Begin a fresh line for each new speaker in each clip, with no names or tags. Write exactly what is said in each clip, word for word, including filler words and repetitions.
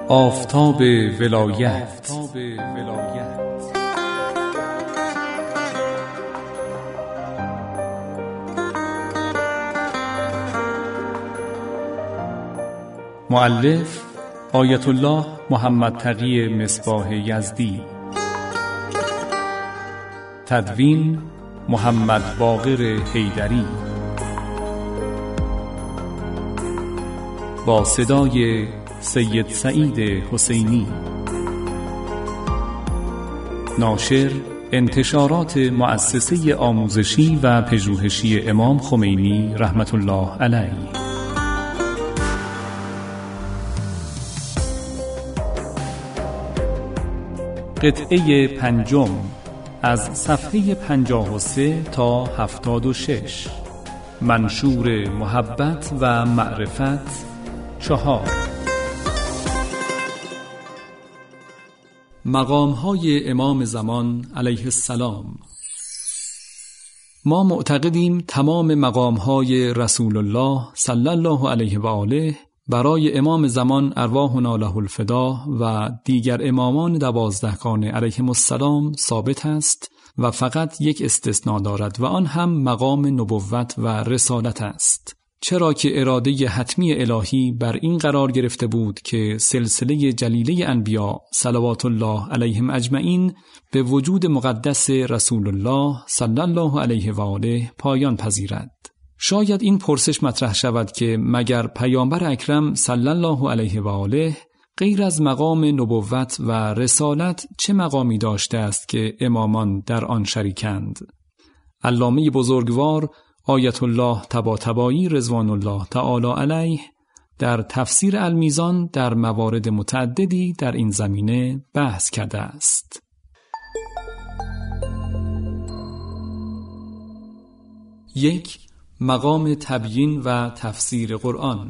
آفتاب ولایت مؤلف آیت الله محمد تقی مصباح یزدی، تدوین محمد باقر حیدری، با صدای سید سعید حسینی، ناشر انتشارات مؤسسه آموزشی و پژوهشی امام خمینی رحمت الله علیه. قطعه پنجم از صفحه پنجاه و سه تا هفتاد و شش. منشور محبت و معرفت چهار. مقام‌های امام زمان علیه السلام. ما معتقدیم تمام مقام‌های رسول الله صلی الله علیه و آله برای امام زمان ارواحنا له الفدا و دیگر امامان دوازدهگان علیهم السلام ثابت است و فقط یک استثناء دارد و آن هم مقام نبوت و رسالت است، چرا که اراده حتمی الهی بر این قرار گرفته بود که سلسله جلیله انبیا صلوات الله علیهم اجمعین به وجود مقدس رسول الله صلی الله علیه و آله پایان پذیرد. شاید این پرسش مطرح شود که مگر پیامبر اکرم صلی الله علیه و آله غیر از مقام نبوت و رسالت چه مقامی داشته است که امامان در آن شریکند؟ علامه بزرگوار آیت الله طباطبایی رضوان الله تعالی علیه در تفسیر المیزان در موارد متعددی در این زمینه بحث کرده است. یک، مقام تبیین و تفسیر قرآن.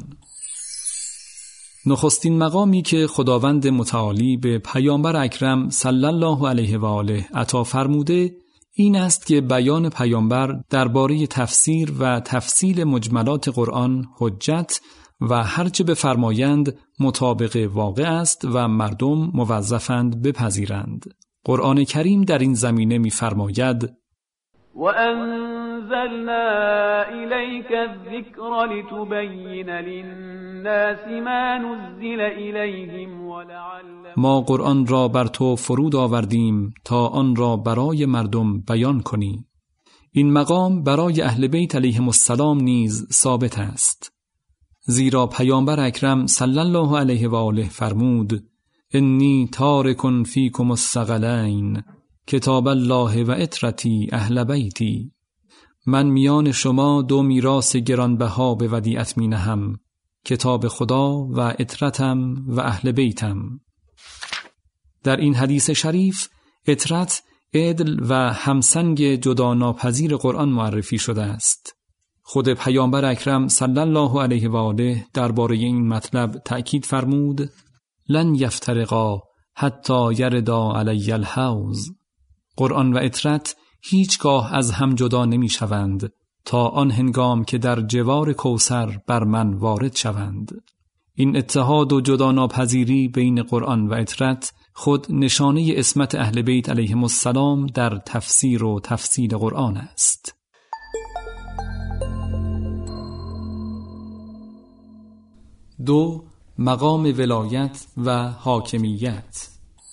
نخستین مقامی که خداوند متعالی به پیامبر اکرم صلی الله علیه و آله عطا فرموده این است که بیان پیامبر درباره تفسیر و تفصیل مجملات قرآن حجت و هرچه بفرمایند مطابق واقع است و مردم موظفند بپذیرند. قرآن کریم در این زمینه می‌فرماید:
وَأَنزَلْنَا إِلَيْكَ الذِّكْرَ لِتُبَيِّنَ لِلنَّاسِ مَا نُزِّلَ إِلَيْهِمْ وَلَعَلَّهُمْ.
ما قرآن را بر تو فرود آوردیم تا آن را برای مردم بیان کنی. این مقام برای اهل بیت علیهم السلام نیز ثابت است، زیرا پیامبر اکرم صلی الله علیه و آله فرمود: انی تارک فیکم الثقلین کتاب الله و عترتی اهل بیتی. من میان شما دو میراث گرانبها به ودیعت می نهم، کتاب خدا و عترتم و اهل بیتم. در این حدیث شریف عترت عدل و همسنگ جدا ناپذیر قرآن معرفی شده است. خود پیامبر اکرم صلی الله علیه و آله درباره این مطلب تأکید فرمود: لن یفترقا حتی یردا علی الحوض. قرآن و عترت هیچگاه از هم جدا نمی شوند تا آن هنگام که در جوار کوثر بر من وارد شوند. این اتحاد و جدا ناپذیری بین قرآن و عترت خود نشانه عصمت اهل بیت علیهم السلام در تفسیر و تفصیل قرآن است. دو، مقام ولایت و حاکمیت.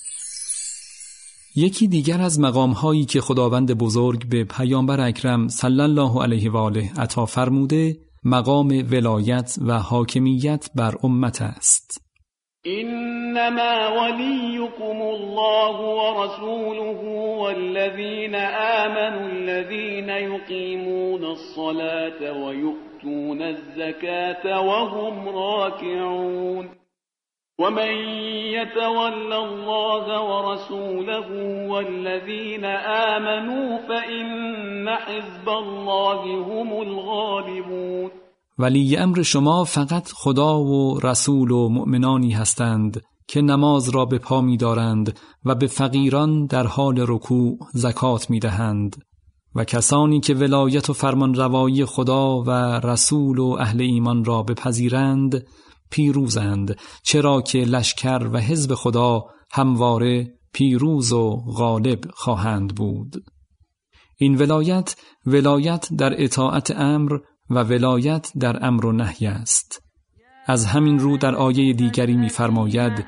یکی دیگر از مقام‌هایی که خداوند بزرگ به پیامبر اکرم صلی الله علیه و آله عطا فرموده مقام ولایت و حاکمیت بر امت است.
انما وليكم الله ورسوله والذين آمنوا الذين يقيمون الصلاة ويؤتون الزكاة وهم راكعون ومن يتول الله ورسوله والذين آمنوا فإن حزب الله هم الغالبون.
ولی امر شما فقط خدا و رسول و مؤمنانی هستند که نماز را به پا می دارند و به فقیران در حال رکوع زکات می دهند و کسانی که ولایت و فرمان روایی خدا و رسول و اهل ایمان را بپذیرند پیروزند، چرا که لشکر و حزب خدا همواره پیروز و غالب خواهند بود. این ولایت ولایت در اطاعت امر و ولایت در امر و نهی است. از همین رو در آیه دیگری می‌فرماید: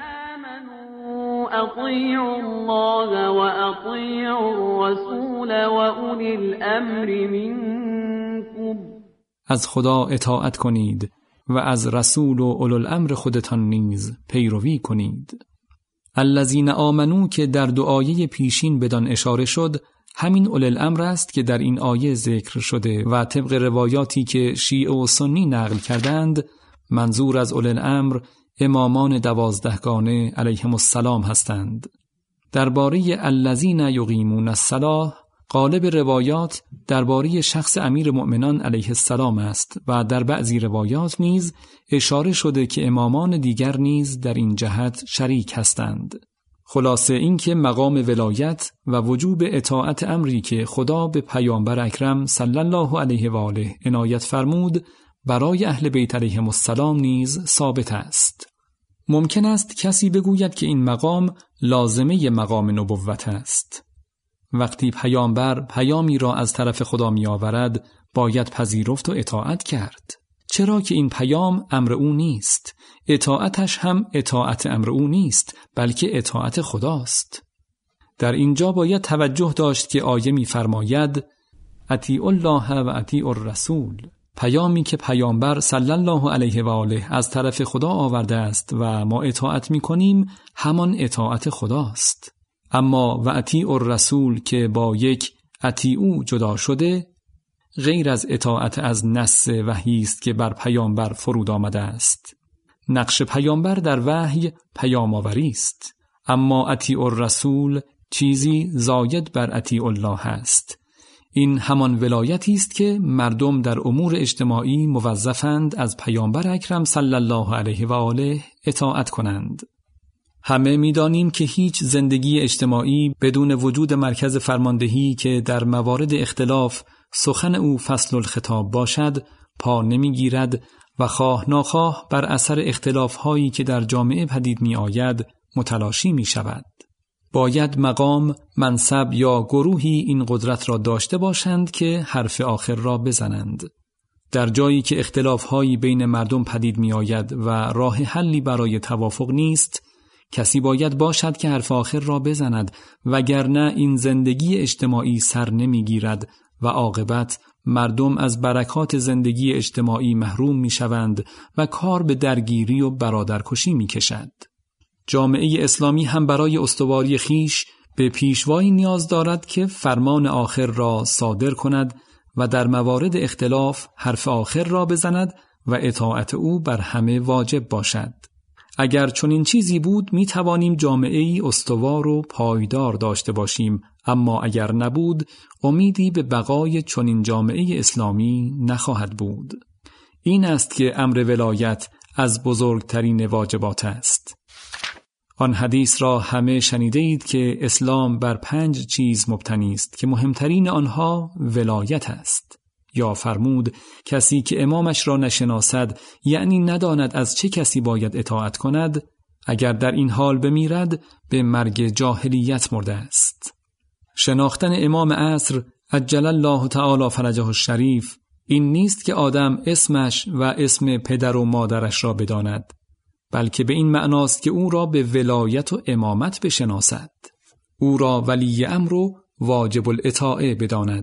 اطیعوا الله و اطیعوا الرسول و اولی الامر منکم.
از خدا اطاعت کنید و از رسول و اولوالامر خودتان نیز پیروی کنید. الذین آمنو که در دو آیه پیشین بدان اشاره شد، همین اولوالامر است که در این آیه ذکر شده و طبق روایاتی که شیعه و سنی نقل کردند، منظور از اولوالامر امامان دوازدهگانه علیهم السلام هستند. درباره الذین یقیمون الصلاة غالب روایات درباره شخص امیر مؤمنان علیه السلام است و در بعضی روایات نیز اشاره شده که امامان دیگر نیز در این جهت شریک هستند. خلاصه این که مقام ولایت و وجوب اطاعت امری که خدا به پیامبر اکرم صلی الله علیه و آله عنایت فرمود برای اهل بیت علیهم السلام نیز ثابت است. ممکن است کسی بگوید که این مقام لازمه مقام نبوت است. وقتی پیامبر پیامی را از طرف خدا می آورد باید پذیرفت و اطاعت کرد، چرا که این پیام امر او نیست. اطاعتش هم اطاعت امر او نیست، بلکه اطاعت خداست. در اینجا باید توجه داشت که آیه می فرماید اطیعوا الله و اطیعوا الرسول. پیامی که پیامبر صلی الله علیه و آله از طرف خدا آورده است و ما اطاعت می کنیم همان اطاعت خداست. اما و اطیعوا الرسول که با یک اطیعوا جدا شده غیر از اطاعت از نص وحی است که بر پیامبر فرود آمده است. نقش پیامبر در وحی پیام آوری است، اما اطیعوا الرسول چیزی زاید بر اطیعوا الله است. این همان ولایتی است که مردم در امور اجتماعی موظفند از پیامبر اکرم صلی الله علیه و آله اطاعت کنند. همه می‌دانیم که هیچ زندگی اجتماعی بدون وجود مرکز فرماندهی که در موارد اختلاف سخن او فصل الخطاب باشد پا نمی‌گیرد و خواه ناخواه بر اثر اختلاف‌هایی که در جامعه پدید می‌آید متلاشی می‌شود. باید مقام، منصب یا گروهی این قدرت را داشته باشند که حرف آخر را بزنند. در جایی که اختلاف‌هایی بین مردم پدید می‌آید و راه حلی برای توافق نیست، کسی باید باشد که حرف آخر را بزند، وگرنه این زندگی اجتماعی سر نمی‌گیرد و عاقبت مردم از برکات زندگی اجتماعی محروم می‌شوند و کار به درگیری و برادرکشی می‌کشد. جامعه اسلامی هم برای استواری خیش به پیشوایی نیاز دارد که فرمان آخر را صادر کند و در موارد اختلاف حرف آخر را بزند و اطاعت او بر همه واجب باشد. اگر چنین چیزی بود می توانیم جامعه‌ای استوار و پایدار داشته باشیم، اما اگر نبود امیدی به بقای چنین جامعه اسلامی نخواهد بود. این است که امر ولایت از بزرگترین واجبات است. آن حدیث را همه شنیده اید که اسلام بر پنج چیز مبتنی است که مهمترین آنها ولایت است. یا فرمود کسی که امامش را نشناسد، یعنی نداند از چه کسی باید اطاعت کند، اگر در این حال بمیرد به مرگ جاهلیت مرده است. شناختن امام عصر عجل الله تعالی فرجه الشریف این نیست که آدم اسمش و اسم پدر و مادرش را بداند، بلکه به این معناست که او را به ولایت و امامت بشناسد، او را ولی امر و واجب الاطاعه بداند.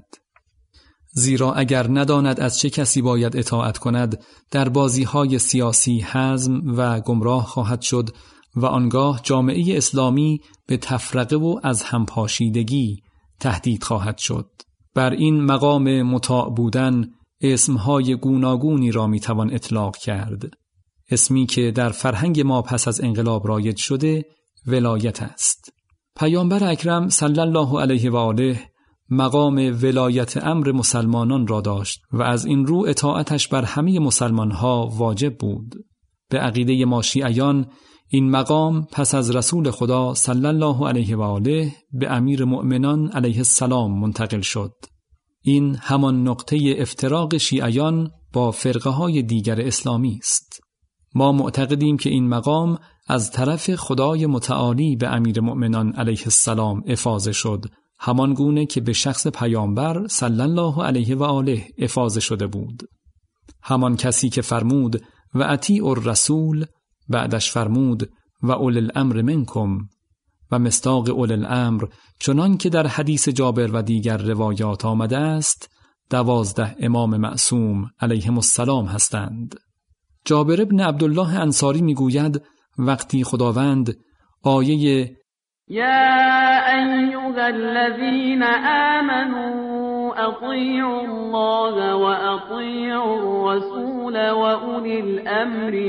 زیرا اگر نداند از چه کسی باید اطاعت کند، در بازی‌های سیاسی حزم و گمراه خواهد شد و آنگاه جامعه اسلامی به تفرقه و از همپاشیدگی تهدید خواهد شد. بر این مقام مطاع بودن اسمهای گوناگونی را میتوان اطلاق کرد. اسمی که در فرهنگ ما پس از انقلاب رایج شده ولایت است. پیامبر اکرم صلی الله علیه و آله مقام ولایت امر مسلمانان را داشت و از این رو اطاعتش بر همه مسلمانها واجب بود. به عقیده ما شیعیان این مقام پس از رسول خدا صلی الله علیه و آله به امیر مؤمنان علیه السلام منتقل شد. این همان نقطه افتراق شیعیان با فرقه های دیگر اسلامی است. ما معتقدیم که این مقام از طرف خدای متعالی به امیر مؤمنان علیه السلام افاضه شد، همان گونه که به شخص پیامبر صلی الله علیه و آله افاضه شده بود. همان کسی که فرمود و اطیعوا الرسول، بعدش فرمود و اولی الامر منکم، و مصداق اولی الامر چنان که در حدیث جابر و دیگر روایات آمده است دوازده امام معصوم علیهم السلام هستند. جابر ابن عبدالله انصاری میگوید وقتی خداوند آیه
یا ایها الذین آمنوا اطیعوا الله و اطیعوا الرسول و اولی الامر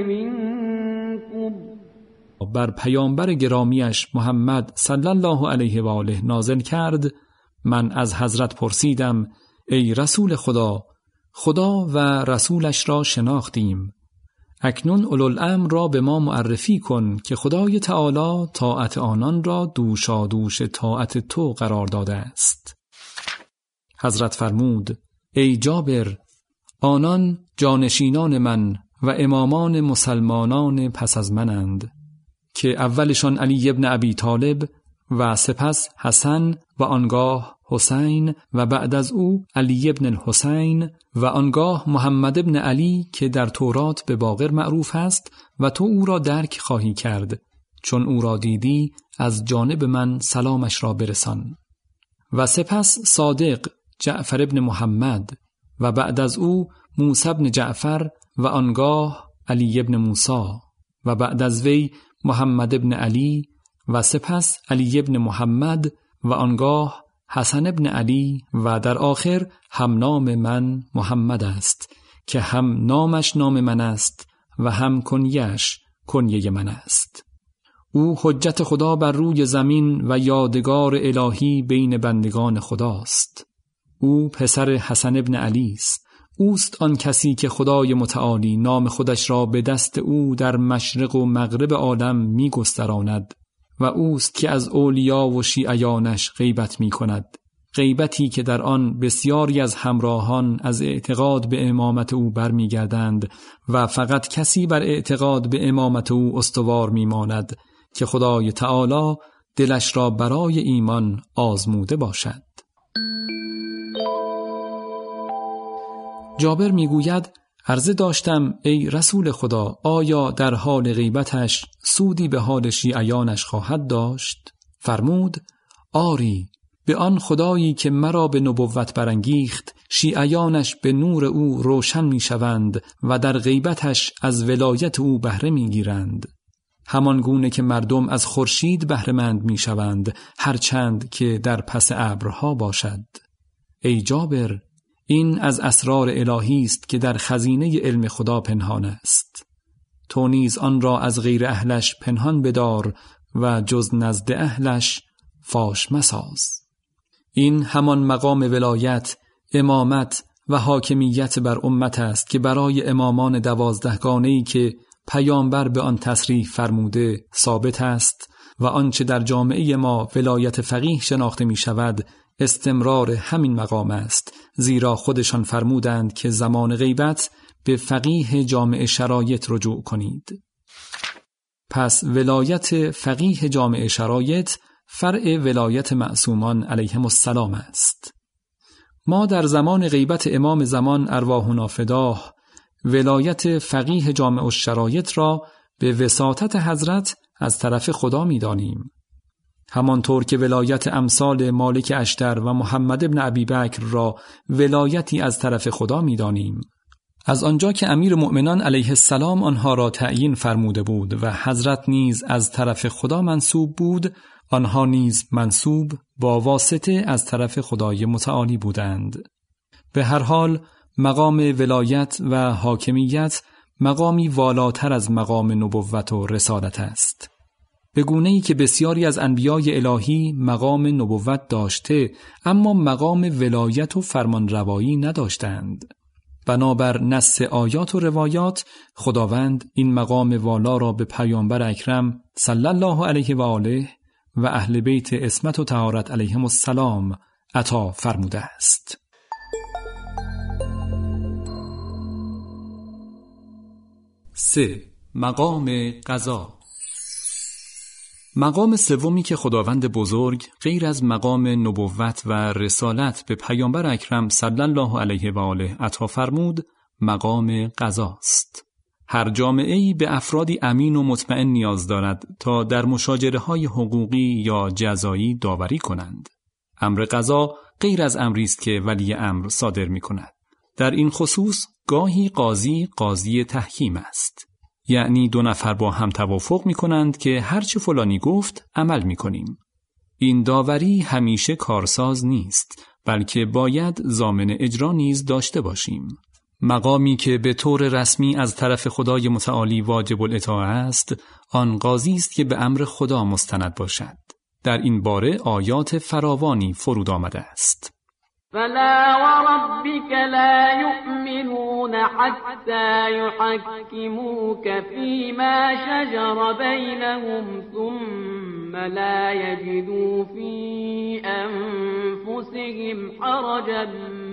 منکم
بر پیامبر گرامیش محمد صلی الله علیه و آله نازل کرد، من از حضرت پرسیدم ای رسول خدا، خدا و رسولش را شناختیم، اکنون اولوالامر را به ما معرفی کن که خدای تعالی طاعت آنان را دوشادوش طاعت تو قرار داده است. حضرت فرمود ای جابر، آنان جانشینان من و امامان مسلمانان پس از منند که اولشان علی ابن ابی طالب و سپس حسن و آنگاه حسین و بعد از او علی ابن الحسین و آنگاه محمد ابن علی که در تورات به باقر معروف است و تو او را درک خواهی کرد، چون او را دیدی از جانب من سلامش را برسان. و سپس صادق جعفر ابن محمد و بعد از او موسی ابن جعفر و آنگاه علی ابن موسی و بعد از وی محمد ابن علی و سپس علی ابن محمد و آنگاه حسن ابن علی و در آخر هم نام من محمد است که هم نامش نام من است و هم کنیش کنیه من است. او حجت خدا بر روی زمین و یادگار الهی بین بندگان خداست. او پسر حسن ابن علی است. اوست آن کسی که خدای متعالی نام خودش را به دست او در مشرق و مغرب عالم می گستراند و اوست که از اولیا و شیعیانش غیبت می کند، غیبتی که در آن بسیاری از همراهان از اعتقاد به امامت او برمی گردند و فقط کسی بر اعتقاد به امامت او استوار می ماند که خدای تعالی دلش را برای ایمان آزموده باشد. جابر میگوید عرضه داشتم ای رسول خدا، آیا در حال غیبتش سودی به حال شیعیانش خواهد داشت؟ فرمود آری، به آن خدایی که مرا به نبوت برانگیخت شیعیانش به نور او روشن میشوند و در غیبتش از ولایت او بهره میگیرند، همان گونه که مردم از خورشید بهره مند میشوند هرچند که در پس ابرها باشد. ای جابر، این از اسرار الهی است که در خزینه علم خدا پنهان است. تو نیز آن را از غیر اهلش پنهان بدار و جز نزد اهلش فاش مساز. این همان مقام ولایت، امامت و حاکمیت بر امت است که برای امامان دوازدهگانه‌ای که پیامبر به آن تصریح فرموده ثابت است و آنچه در جامعه ما ولایت فقیه شناخته می شود استمرار همین مقام است، زیرا خودشان فرمودند که زمان غیبت به فقیه جامعه شرایط رجوع کنید. پس ولایت فقیه جامعه شرایط فرع ولایت معصومان علیهم السلام است. ما در زمان غیبت امام زمان ارواحنا فداه ولایت فقیه جامعه شرایط را به وساطت حضرت از طرف خدا می دانیم. همانطور که ولایت امثال مالک اشتر و محمد ابن ابی بکر را ولایتی از طرف خدا می دانیم. از آنجا که امیر مؤمنان علیه السلام آنها را تعیین فرموده بود و حضرت نیز از طرف خدا منصوب بود، آنها نیز منصوب با واسطه از طرف خدای متعالی بودند. به هر حال مقام ولایت و حاکمیت مقامی والاتر از مقام نبوت و رسالت است. به گونه‌ای که بسیاری از انبیای الهی مقام نبوت داشته اما مقام ولایت و فرمانروایی نداشتند. بنابر نص آیات و روایات خداوند این مقام والا را به پیامبر اکرم صلی الله علیه و آله و اهل بیت عصمت و طهارت علیهم السلام عطا فرموده است.
سه.
مقام قضا. مقام سومی که خداوند بزرگ غیر از مقام نبوت و رسالت به پیامبر اکرم صلی الله علیه و آله عطا فرمود، مقام قضاست. هر جامعه‌ای به افرادی امین و مطمئن نیاز دارد تا در مشاجره‌های حقوقی یا جزایی داوری کنند. امر قضا غیر از امری است که ولی امر صادر می‌کند. در این خصوص گاهی قاضی قاضی تحکیم است. یعنی دو نفر با هم توافق می‌کنند که هر چه فلانی گفت عمل می‌کنیم. این داوری همیشه کارساز نیست، بلکه باید ضامن اجرا نیز داشته باشیم. مقامی که به طور رسمی از طرف خدای متعالی واجب الاطاعه است، آن قاضی است که به امر خدا مستند باشد. در این باره آیات فراوانی فرود آمده است.
فلا وربك لا يؤمنون حتى يحكموك فيما شجر بينهم ثم لا يجدوا في أنفسهم حرجا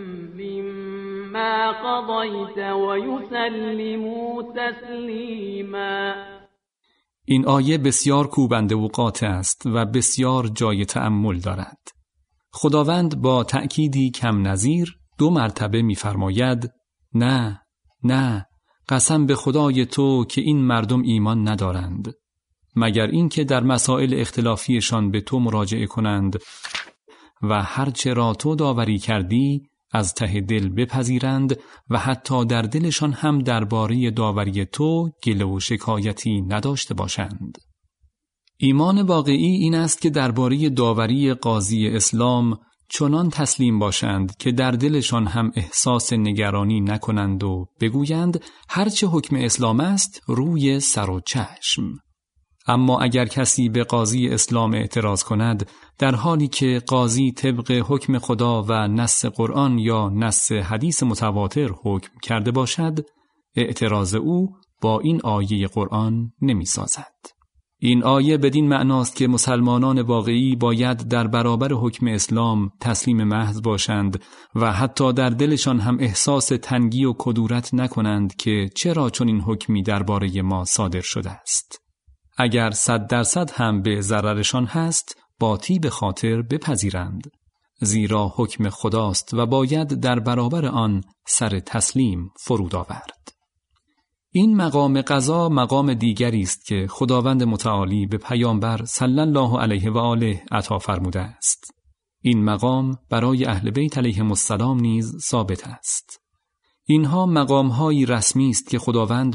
مما قضيت ويسلموا تسلیما.
این آیه بسیار کوبنده و قاطع است و بسیار جای تأمل دارد. خداوند با تأکیدی کم نظیر دو مرتبه می‌فرماید: نه، نه، قسم به خدای تو که این مردم ایمان ندارند، مگر اینکه در مسائل اختلافیشان به تو مراجعه کنند و هرچه را تو داوری کردی از ته دل بپذیرند و حتی در دلشان هم درباره داوری تو گله و شکایتی نداشته باشند. ایمان واقعی این است که درباره داوری قاضی اسلام چنان تسلیم باشند که در دلشان هم احساس نگرانی نکنند و بگویند هرچه حکم اسلام است روی سر و چشم. اما اگر کسی به قاضی اسلام اعتراض کند در حالی که قاضی طبق حکم خدا و نص قرآن یا نص حدیث متواتر حکم کرده باشد، اعتراض او با این آیه قرآن نمی سازد. این آیه بدین معناست که مسلمانان واقعی باید در برابر حکم اسلام تسلیم محض باشند و حتی در دلشان هم احساس تنگی و کدورت نکنند که چرا چنین حکمی درباره ما صادر شده است. اگر صد درصد هم به ضررشان هست، با طیب خاطر بپذیرند، زیرا حکم خداست و باید در برابر آن سر تسلیم فرود آورد. این مقام قضا مقام دیگری است که خداوند متعالی به پیامبر صلی الله علیه و آله عطا فرموده است. این مقام برای اهل بیت علیهم السلام نیز ثابت است. اینها مقام‌هایی رسمی است که خداوند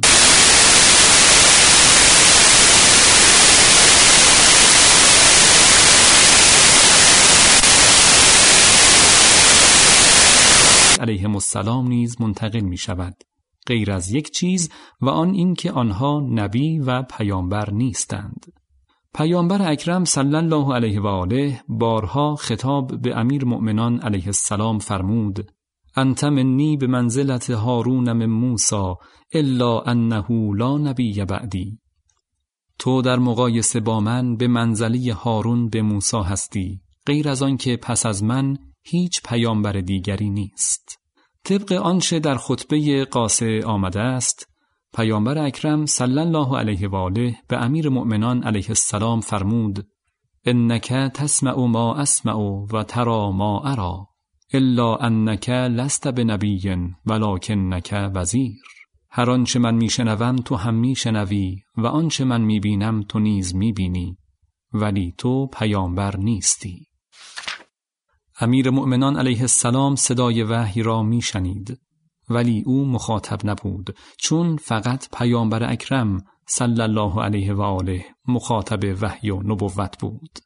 علیهم السلام نیز منتقل می شود، غیر از یک چیز و آن این که آنها نبی و پیامبر نیستند. پیامبر اکرم صلی الله علیه و آله بارها خطاب به امیر مؤمنان علیه السلام فرمود: انت منی به منزلت هارون من موسی الا انه لا نبی بعدی. تو در مقایسه با من به منزله هارون به موسی هستی، غیر از آن که پس از من هیچ پیامبر دیگری نیست. طبق آنچه در خطبه قاصه آمده است، پیامبر اکرم صلی الله علیه و آله به امیر مؤمنان علیه السلام فرمود: انک تسمع ما اسمع و ترى ما ارى الا انک لست بنبی ولکنک وزیر. هر آنچه من میشنوم تو هم میشنوی و آنچه من میبینم تو نیز میبینی، ولی تو پیامبر نیستی. امیر مؤمنان علیه السلام صدای وحی را میشنید، ولی او مخاطب نبود، چون فقط پیامبر اکرم صلی الله علیه و آله مخاطب وحی و نبوت بود.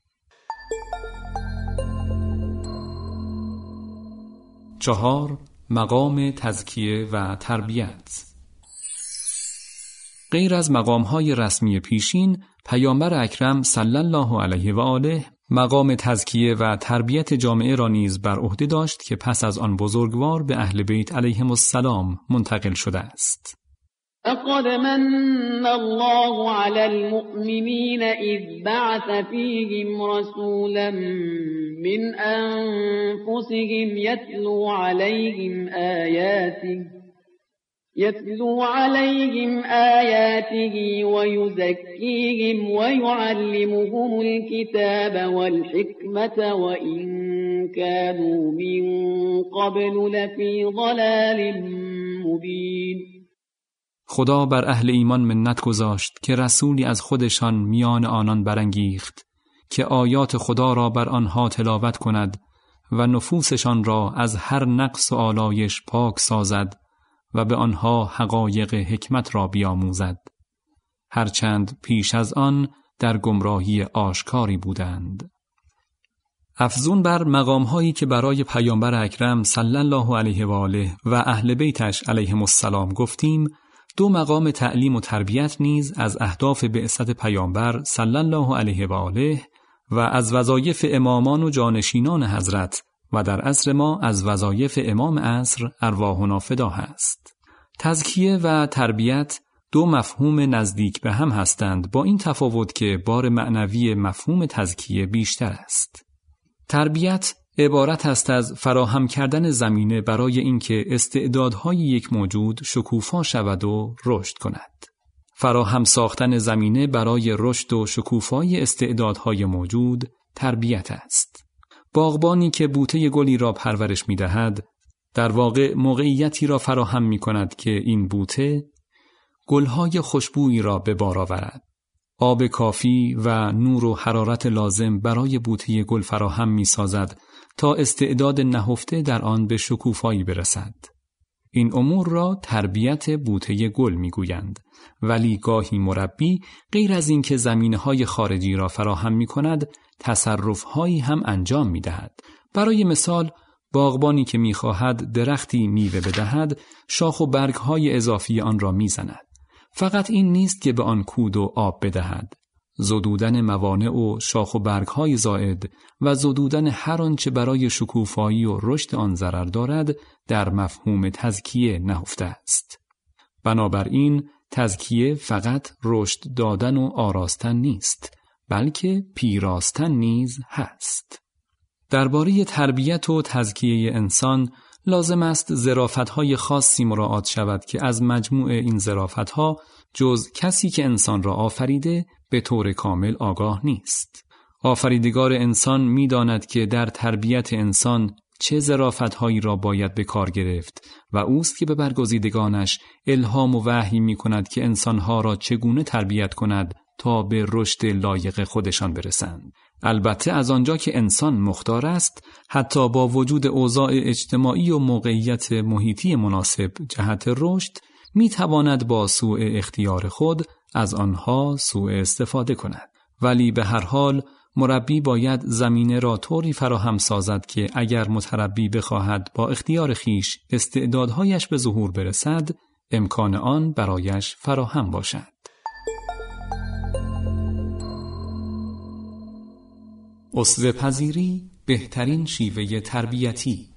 چهار، مقام تزکیه و تربیت. غیر از مقام‌های رسمی پیشین، پیامبر اکرم صلی الله علیه و آله مقام تزکیه و تربیت جامعه را نیز بر عهده داشت که پس از آن بزرگوار به اهل بیت علیهم السلام منتقل شده است.
لقد من الله على المؤمنين إذ بعث فيهم رسولا من أنفسهم يتلو عليهم آياته يتلو عليهم آياته ويزكيهم ويعلمهم الكتاب والحكمة وإن كانوا من قبل لفی ضلال مبین.
خدا بر اهل ایمان منت گذاشت که رسولی از خودشان میان آنان برانگیخت که آیات خدا را بر آنها تلاوت کند و نفوسشان را از هر نقص و آلایش پاک سازد و به آنها حقایق حکمت را بیاموزد، هرچند پیش از آن در گمراهی آشکاری بودند. افزون بر مقام‌هایی که برای پیامبر اکرم صلی الله علیه و آله و اهل بیتش علیهم السلام گفتیم، دو مقام تعلیم و تربیت نیز از اهداف بعثت پیامبر صلی الله علیه و آله و از وظایف امامان و جانشینان حضرت و در عصر ما از وظایف امام عصر ارواحنا فدا هست. تزکیه و تربیت دو مفهوم نزدیک به هم هستند، با این تفاوت که بار معنوی مفهوم تزکیه بیشتر است. تربیت عبارت است از فراهم کردن زمینه برای اینکه استعدادهای یک موجود شکوفا شود و رشد کند. فراهم ساختن زمینه برای رشد و شکوفایی استعدادهای موجود تربیت است. باغبانی که بوته گلی را پرورش می‌دهد، در واقع موقعیتی را فراهم می‌کند که این بوته گل‌های خوشبویی را به بار آورد. آب کافی و نور و حرارت لازم برای بوته گل فراهم می‌سازد تا استعداد نهفته در آن به شکوفایی برسد. این امور را تربیت بوته گل می‌گویند، ولی گاهی مربی غیر از این که زمینه‌های خارجی را فراهم می‌کند، تصرف‌هایی هم انجام می‌دهد. برای مثال، باغبانی که می‌خواهد درختی میوه بدهد، شاخ و برگ‌های اضافی آن را می‌زند. فقط این نیست که به آن کود و آب بدهد. زدودن موانع و شاخ و برگ‌های زائد و زدودن هر آنچه برای شکوفایی و رشد آن ضرر دارد در مفهوم تزکیه نهفته است. بنابراین تزکیه فقط رشد دادن و آراستن نیست، بلکه پیراستن نیز هست. درباره تربیت و تزکیه انسان لازم است ظرافت‌های خاصی مراعات شود که از مجموع این ظرافت‌ها جز کسی که انسان را آفریده به طور کامل آگاه نیست. آفریدگار انسان می‌داند که در تربیت انسان چه ظرافت‌هایی را باید به کار گرفت و اوست که به برگزیدگانش الهام و وحی می‌کند که انسان‌ها را چگونه تربیت کند تا به رشد لایق خودشان برسند. البته از آنجا که انسان مختار است، حتی با وجود اوضاع اجتماعی و موقعیت محیطی مناسب جهت رشد، می‌تواند با سوء اختیار خود از آنها سوء استفاده کند. ولی به هر حال مربی باید زمینه را طوری فراهم سازد که اگر متربی بخواهد با اختیار خیش استعدادهایش به ظهور برسد، امکان آن برایش فراهم باشد. اسوه پذیری بهترین شیوه تربیتی.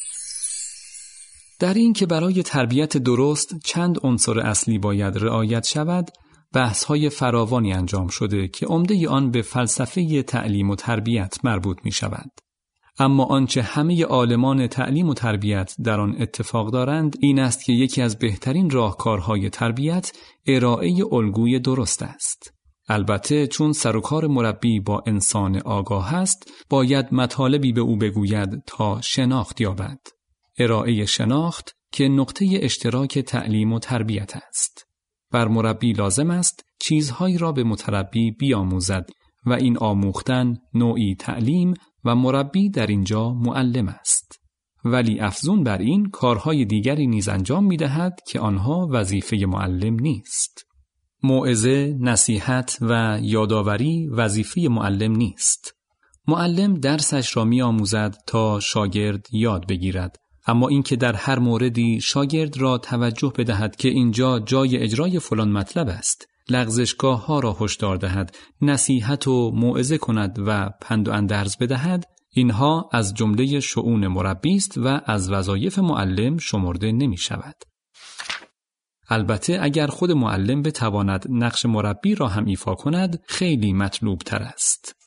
در این که برای تربیت درست چند عنصر اصلی باید رعایت شود، بحث‌های فراوانی انجام شده که عمده آن به فلسفه تعلیم و تربیت مربوط می شود. اما آنچه همه عالمان تعلیم و تربیت در آن اتفاق دارند این است که یکی از بهترین راهکارهای تربیت ارائه الگوی درست است. البته چون سر و کار مربی با انسان آگاه است، باید مطالبی به او بگوید تا شناخت یابد. ارائه شناخت که نقطه اشتراک تعلیم و تربیت است. بر مربی لازم است چیزهایی را به متربی بیاموزد و این آموختن نوعی تعلیم و مربی در اینجا معلم است. ولی افزون بر این کارهای دیگری نیز انجام می‌دهد که آنها وظیفه معلم نیست. موعظه، نصیحت و یادآوری وظیفه معلم نیست. معلم درسش را می‌آموزد تا شاگرد یاد بگیرد، اما اینکه در هر موردی شاگرد را توجه بدهد که اینجا جای اجرای فلان مطلب است، لغزشگاه ها را هشدار دهد، نصیحت و موعظه کند و پند و اندرز بدهد، اینها از جمله شؤون مربی است و از وظایف معلم شمرده نمی شود. البته اگر خود معلم بتواند نقش مربی را هم ایفا کند، خیلی مطلوب تر است.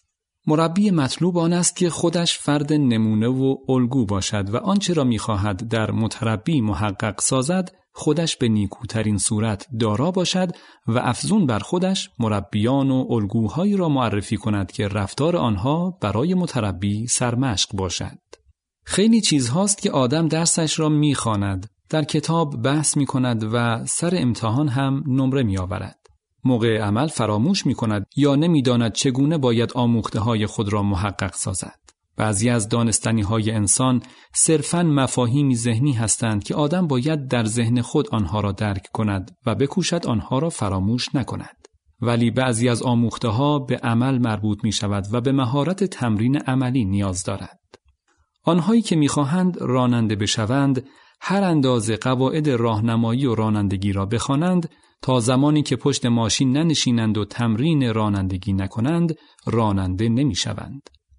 مربی مطلوب آن است که خودش فرد نمونه و الگو باشد و آنچه را می‌خواهد در متربی محقق سازد خودش به نیکوترین صورت دارا باشد و افزون بر خودش مربیان و الگوهایی را معرفی کند که رفتار آنها برای متربی سرمشق باشد. خیلی چیزهاست که آدم درسش را می‌خواند، در کتاب بحث می‌کند و سر امتحان هم نمره می‌آورد. موقع عمل فراموش می‌کند یا نمی‌داند چگونه باید آموخته‌های خود را محقق سازد. بعضی از دانستنی‌های انسان صرفاً مفاهیمی ذهنی هستند که آدم باید در ذهن خود آنها را درک کند و بکوشد آنها را فراموش نکند. ولی بعضی از آموخته‌ها به عمل مربوط می‌شود و به مهارت تمرین عملی نیاز دارد. آنهایی که می‌خواهند راننده بشوند، هر اندازه قواعد راهنمایی و رانندگی را بخوانند، تا زمانی که پشت ماشین ننشینند و تمرین رانندگی نکنند، راننده نمی‌شوند.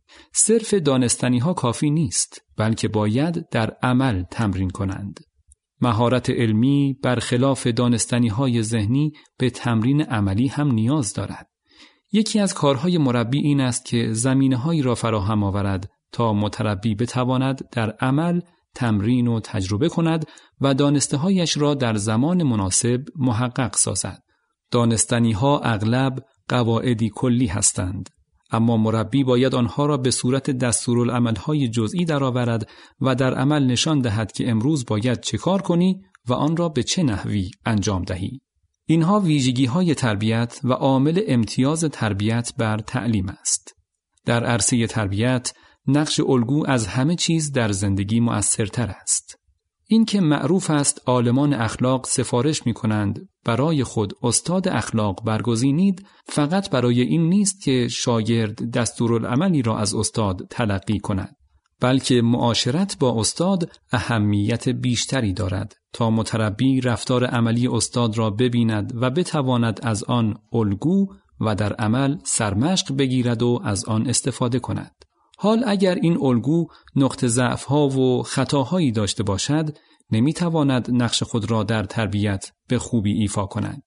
صرف دانستنی‌ها کافی نیست، بلکه باید در عمل تمرین کنند. مهارت علمی برخلاف دانستنی‌های ذهنی به تمرین عملی هم نیاز دارد. یکی از کارهای مربی این است که زمینه‌هایی را فراهم آورد تا متربی بتواند در عمل تمرین و تجربه کند و دانسته‌هایش را در زمان مناسب محقق سازد. دانستنی‌ها اغلب قواعدی کلی هستند، اما مربی باید آنها را به صورت دستورالعمل‌های جزئی درآورد و در عمل نشان دهد که امروز باید چه کار کنی و آن را به چه نحوی انجام دهی. اینها ویژگی‌های تربیت و عامل امتیاز تربیت بر تعلیم است. در عرصه تربیت نقش الگو از همه چیز در زندگی مؤثرتر است. این که معروف است عالمان اخلاق سفارش می کنند برای خود استاد اخلاق برگزینید، فقط برای این نیست که شاگرد دستورالعملی را از استاد تلقی کند، بلکه معاشرت با استاد اهمیت بیشتری دارد تا متربی رفتار عملی استاد را ببیند و بتواند از آن الگو و در عمل سرمشق بگیرد و از آن استفاده کند. حال اگر این الگو نقطه ضعف‌ها و خطاهایی داشته باشد، نمی‌تواند نقش خود را در تربیت به خوبی ایفا کند.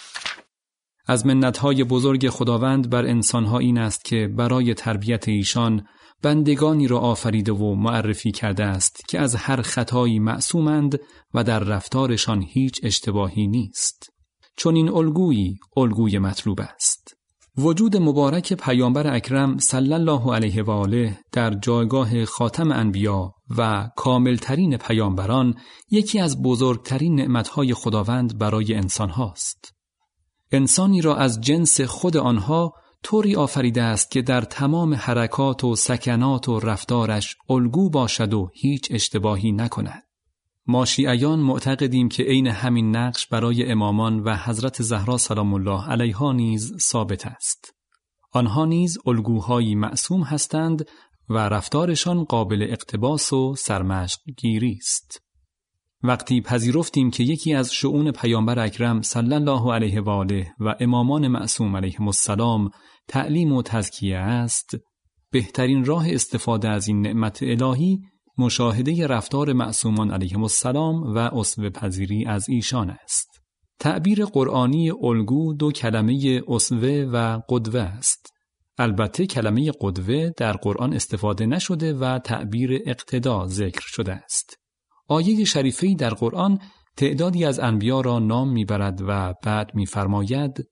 از منت‌های بزرگ خداوند بر انسان‌ها این است که برای تربیت ایشان بندگانی را آفریده و معرفی کرده است که از هر خطایی معصومند و در رفتارشان هیچ اشتباهی نیست. چون این الگویی الگوی مطلوب است. وجود مبارک پیامبر اکرم صلی الله علیه و آله در جایگاه خاتم انبیا و کاملترین پیامبران یکی از بزرگترین نعمتهای خداوند برای انسان هاست. انسانی را از جنس خود آنها طوری آفریده است که در تمام حرکات و سکنات و رفتارش الگو باشد و هیچ اشتباهی نکند. ما شیعیان معتقدیم که عین همین نقش برای امامان و حضرت زهرا سلام الله علیها نیز ثابت است. آنها نیز الگوهایی معصوم هستند و رفتارشان قابل اقتباس و سرمشق گیری است. وقتی پذیرفتیم که یکی از شؤون پیامبر اکرم صلی الله علیه و آله و امامان معصوم علیهم السلام تعلیم و تزکیه است، بهترین راه استفاده از این نعمت الهی مشاهده رفتار معصومان علیهم السلام و اسوه پذیری از ایشان است. تعبیر قرآنی الگو دو کلمه اسوه و قدوه است. البته کلمه قدوه در قرآن استفاده نشده و تعبیر اقتدا ذکر شده است. آیه شریفه‌ای در قرآن تعدادی از انبیا را نام میبرد و بعد میفرماید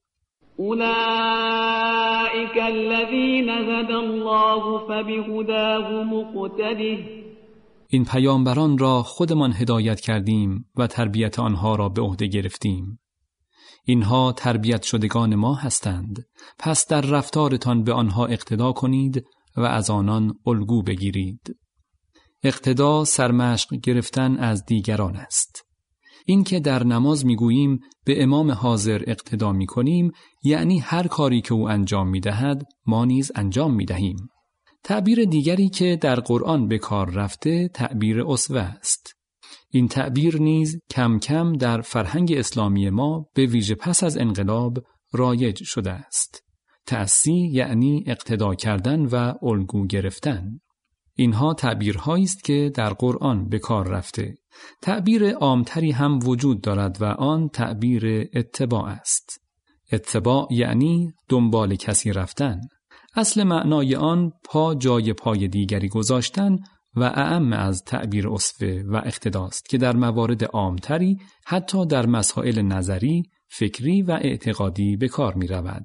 اولئک الذین هدی الله فبهداه مقتده.
این پیامبران را خودمان هدایت کردیم و تربیت آنها را به عهده گرفتیم. اینها تربیت شدگان ما هستند، پس در رفتارتان به آنها اقتدا کنید و از آنان الگو بگیرید. اقتدا سرمشق گرفتن از دیگران است. این که در نماز میگوییم به امام حاضر اقتدا میکنیم، یعنی هر کاری که او انجام میدهد ما نیز انجام میدهیم. تعبیر دیگری که در قرآن به کار رفته تعبیر اسوه است. این تعبیر نیز کم کم در فرهنگ اسلامی ما به ویژه پس از انقلاب رایج شده است. تأسی یعنی اقتدا کردن و الگو گرفتن. اینها تعبیرهایی است که در قرآن به کار رفته. تعبیر عامتری هم وجود دارد و آن تعبیر اتباع است. اتباع یعنی دنبال کسی رفتن. اصل معنای آن پا جای پای دیگری گذاشتن و اعم از تعبیر اسوه و اقتداست که در موارد عامتری حتی در مسائل نظری، فکری و اعتقادی به کار می رود.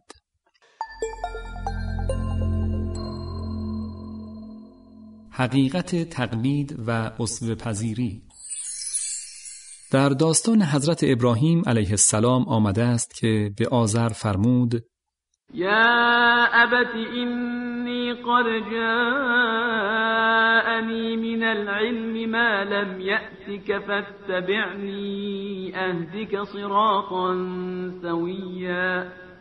حقیقت تقلید و اسوه پذیری. در داستان حضرت ابراهیم علیه السلام آمده است که به آزر فرمود:
یا ابت اینی قد جاءنی من العلم ما لم یأتک فاتبعنی اهدک صراطا سویا.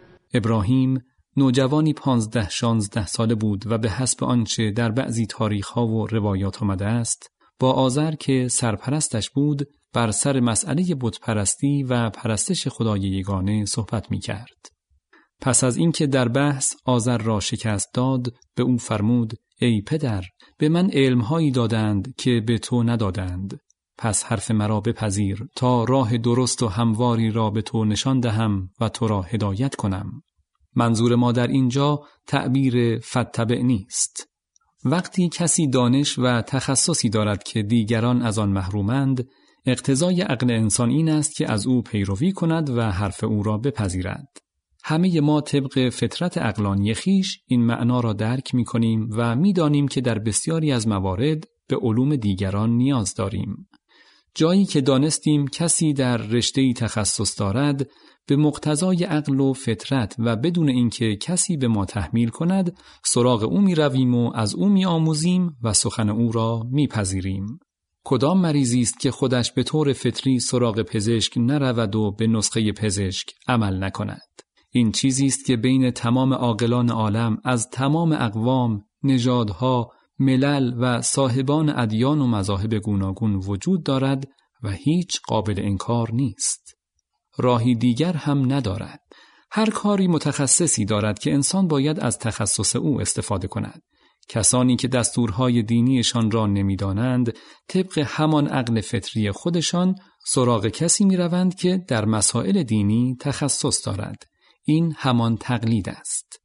ابراهیم نوجوانی پانزده شانزده ساله بود و به حسب آنچه در بعضی تاریخ‌ها و روایات آمده است با آزر که سرپرستش بود بر سر مسئله بتپرستی و پرستش خدای یگانه صحبت می کرد. پس از اینکه در بحث آزر را شکست داد به او فرمود: ای پدر، به من علمهایی دادند که به تو ندادند، پس حرف مرا بپذیر تا راه درست و همواری را به تو نشان دهم و تو را هدایت کنم. منظور ما در اینجا تعبیر فتبع نیست. وقتی کسی دانش و تخصصی دارد که دیگران از آن محرومند، اقتضای عقل انسان این است که از او پیروی کند و حرف او را بپذیرد. همه ما طبق فطرت عقلانی خویش این معنا را درک می کنیم و می دانیم که در بسیاری از موارد به علوم دیگران نیاز داریم. جایی که دانستیم کسی در رشته‌ای تخصص دارد، به مقتضای عقل و فطرت و بدون اینکه کسی به ما تحمیل کند، سراغ او می رویم و از او می آموزیم و سخن او را می پذیریم. کدام مریضی است که خودش به طور فطری سراغ پزشک نرود و به نسخه پزشک عمل نکند؟ این چیزی است که بین تمام عاقلان عالم از تمام اقوام، نژادها، ملل و صاحبان ادیان و مذاهب گوناگون وجود دارد و هیچ قابل انکار نیست. راهی دیگر هم ندارد. هر کاری متخصصی دارد که انسان باید از تخصص او استفاده کند. کسانی که دستورهای دینیشان را نمی‌دانند، طبق همان عقل فطری خودشان سراغ کسی می‌روند که در مسائل دینی تخصص دارد. این همان تقلید است.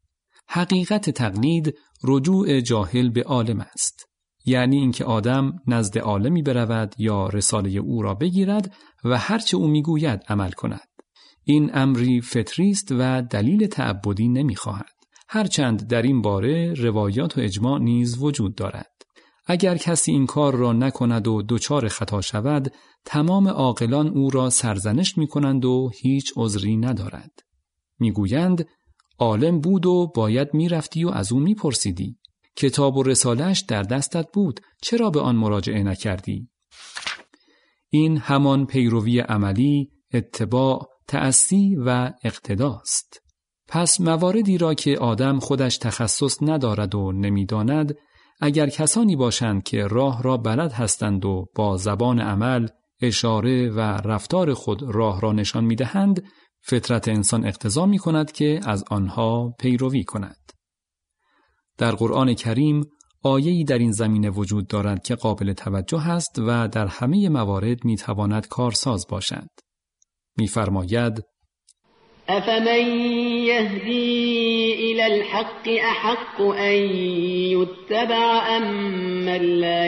حقیقت تقلید رجوع جاهل به عالم است. یعنی اینکه آدم نزد عالمی برود یا رساله او را بگیرد و هرچه او میگوید عمل کند. این امری فطری است و دلیل تعبدی نمیخواهد. هرچند در این باره روایات و اجماع نیز وجود دارد. اگر کسی این کار را نکند و دچار خطا شود، تمام عاقلان او را سرزنش میکنند و هیچ عذری ندارد. میگویند عالم بود و باید میرفتی و از او میپرسیدی. کتاب و رساله‌اش در دستت بود، چرا به آن مراجعه نکردی؟ این همان پیروی عملی، اتباع، تأسی و اقتداست. پس مواردی را که آدم خودش تخصص ندارد و نمیداند، اگر کسانی باشند که راه را بلد هستند و با زبان عمل، اشاره و رفتار خود راه را نشان میدهند، فطرت انسان اقتضا می کند که از آنها پیروی کند. در قرآن کریم آیه‌ای در این زمینه وجود دارد که قابل توجه است و در همه موارد می تواند کارساز باشد. می فرماید:
افمن یهدی الی الحق احق ان یتبع ام من لا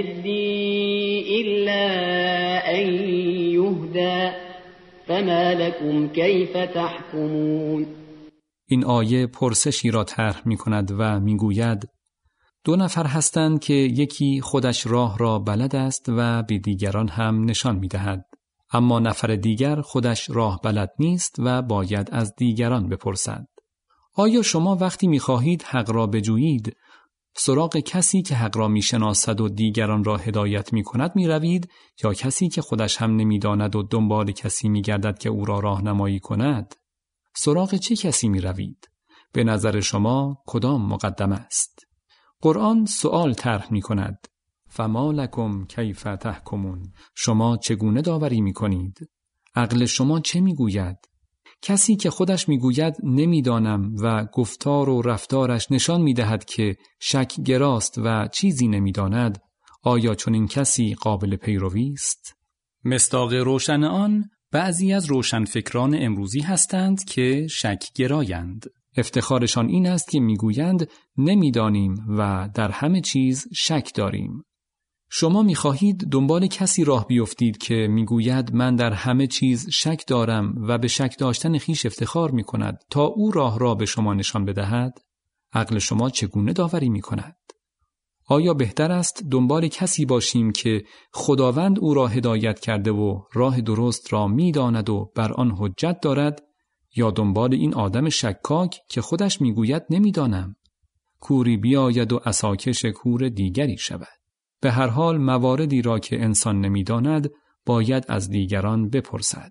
یهدی الا ان یهدی فما لكم کیف تحکمون.
این آیه پرسشی را طرح می کند و می گوید دو نفر هستند که یکی خودش راه را بلد است و به دیگران هم نشان می دهد. اما نفر دیگر خودش راه بلد نیست و باید از دیگران بپرسد. آیا شما وقتی می خواهید حق را بجویید، سراغ کسی که حق را می شناسد و دیگران را هدایت می کند می روید یا کسی که خودش هم نمی داند و دنبال کسی می گردد که او را راهنمایی کند؟ سراغ چه کسی می روید؟ به نظر شما کدام مقدم است؟ قرآن سؤال طرح می کند: فما لکم کیف تحکمون؟ شما چگونه داوری می کنید؟ عقل شما چه می گوید؟ کسی که خودش می گوید نمی دانم و گفتار و رفتارش نشان می دهد که شک گراست و چیزی نمی داند، آیا چنین کسی قابل پیروی است؟ مصداق روشن آن بعضی از روشنفکران امروزی هستند که شک گرایند. افتخارشان این است که میگویند نمیدانیم و در همه چیز شک داریم. شما میخواهید دنبال کسی راه بیفتید که میگوید من در همه چیز شک دارم و به شک داشتن خویش افتخار میکند تا او راه را به شما نشان بدهد؟ عقل شما چگونه داوری میکند؟ آیا بهتر است دنبال کسی باشیم که خداوند او را هدایت کرده و راه درست را میداند و بر آن حجت دارد، یا دنبال این آدم شکاک که خودش میگوید نمیدانم؟ کوری بیاید و عصاکش کور دیگری شود. به هر حال مواردی را که انسان نمیداند باید از دیگران بپرسد.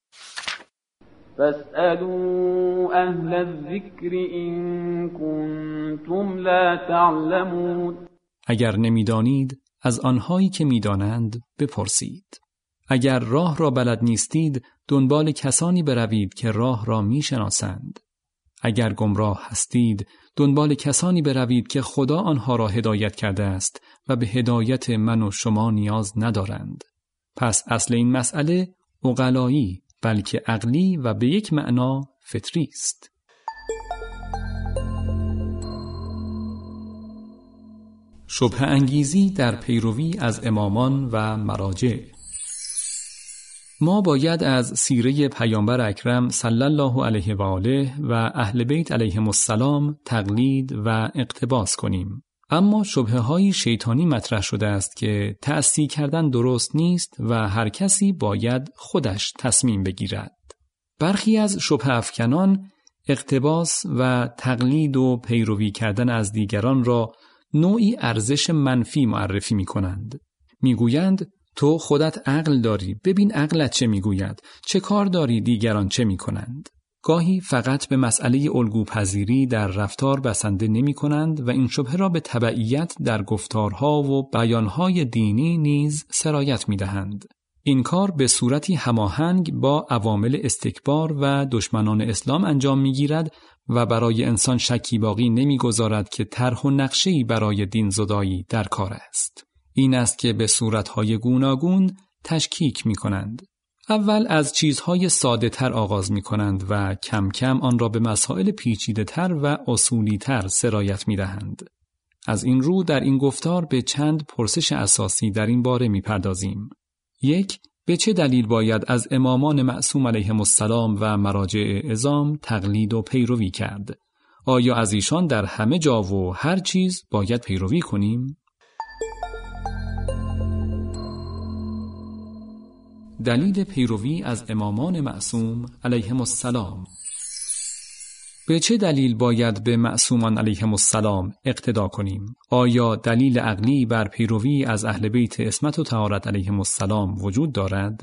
فاسألوا اهل الذکر ان کنتم لا تعلمون.
اگر نمیدانید از آنهایی که میدانند بپرسید. اگر راه را بلد نیستید دنبال کسانی بروید که راه را میشناسند. اگر گمراه هستید دنبال کسانی بروید که خدا آنها را هدایت کرده است و به هدایت من و شما نیاز ندارند. پس اصل این مسئله عقلایی بلکه عقلی و به یک معنا فطری است. شبهه انگیزی در پیروی از امامان و مراجع. ما باید از سیره پیامبر اکرم صلی الله علیه و آله و اهل بیت علیهم السلام تقلید و اقتباس کنیم. اما شبهه های شیطانی مطرح شده است که تأسی کردن درست نیست و هر کسی باید خودش تصمیم بگیرد. برخی از شبهه افکنان اقتباس و تقلید و پیروی کردن از دیگران را نوعی ارزش منفی معرفی می کنند. می گویند تو خودت عقل داری، ببین عقلت چه می گوید، چه کار داری دیگران چه می کنند. گاهی فقط به مسئله الگوپذیری در رفتار بسنده نمی کنند و این شبهه را به تبعیت در گفتارها و بیانهای دینی نیز سرایت می دهند. این کار به صورتی هماهنگ با عوامل استکبار و دشمنان اسلام انجام می گیرد و برای انسان شکی باقی نمی گذارد که طرح و نقشه‌ای برای دین زدایی در کار است. این است که به صورتهای گوناگون تشکیک می کنند. اول از چیزهای ساده تر آغاز می کنند و کم کم آن را به مسائل پیچیده تر و اصولی تر سرایت می دهند. از این رو در این گفتار به چند پرسش اساسی در این باره می پردازیم. یک، به چه دلیل باید از امامان معصوم علیهم السلام و مراجع عظام تقلید و پیروی کرد؟ آیا از ایشان در همه جا و هر چیز باید پیروی کنیم؟ دلیل پیروی از امامان معصوم علیهم السلام. به چه دلیل باید به معصومان علیهم السلام اقتدا کنیم؟ آیا دلیل عقلی بر پیروی از اهل بیت عصمت و طهارت علیهم السلام وجود دارد؟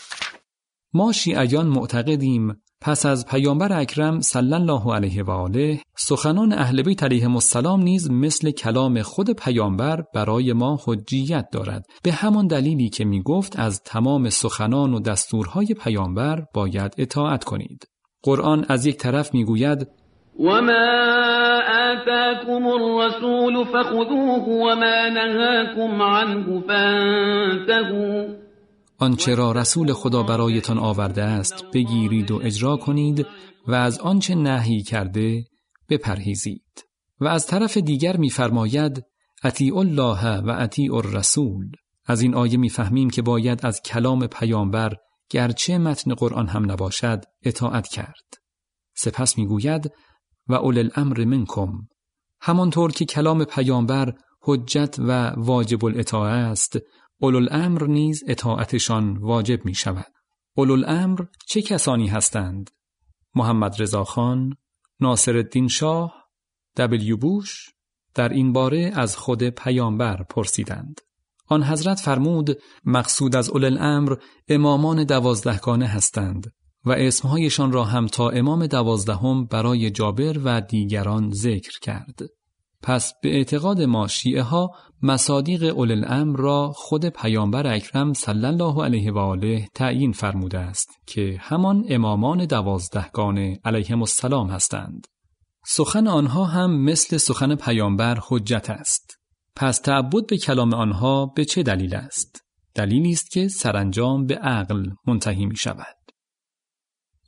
ما شیعیان معتقدیم پس از پیامبر اکرم صلی الله علیه و آله سخنان اهل بیت علیهم السلام نیز مثل کلام خود پیامبر برای ما حجیت دارد، به همان دلیلی که می گفت از تمام سخنان و دستورهای پیامبر باید اطاعت کنید. قرآن از یک طرف می گوید
وما آتاكم الرسول فخذوه وما نهاكم عنه فانتهوا.
آنچه را رسول خدا برایتان آورده است بگیرید و اجرا کنید و از آنچه نهی کرده بپرهیزید. و از طرف دیگر می‌فرماید اطیعوا الله و اطیعوا الرسول. از این آیه می‌فهمیم که باید از کلام پیامبر گرچه متن قرآن هم نباشد اطاعت کرد. سپس می‌گوید و اولی الامر منکم. همانطور که کلام پیامبر حجت و واجب الاطاعه است، اولوالامر نیز اطاعتشان واجب می شود. اولوالامر چه کسانی هستند؟ محمد رضا خان، ناصرالدین شاه، دبلیو بوش در این باره از خود پیامبر پرسیدند. آن حضرت فرمود مقصود از اولوالامر امامان دوازدهگانه هستند و اسمهایشان را هم تا امام دوازدهم برای جابر و دیگران ذکر کرد. پس به اعتقاد ما شیعه ها مصادیق اولی الامر را خود پیامبر اکرم صلی الله علیه و آله تعیین فرموده است که همان امامان دوازدهگانه علیهم السلام هستند. سخن آنها هم مثل سخن پیامبر حجت است. پس تعبد به کلام آنها به چه دلیل است؟ دلیلی است که سرانجام به عقل منتهی می شود.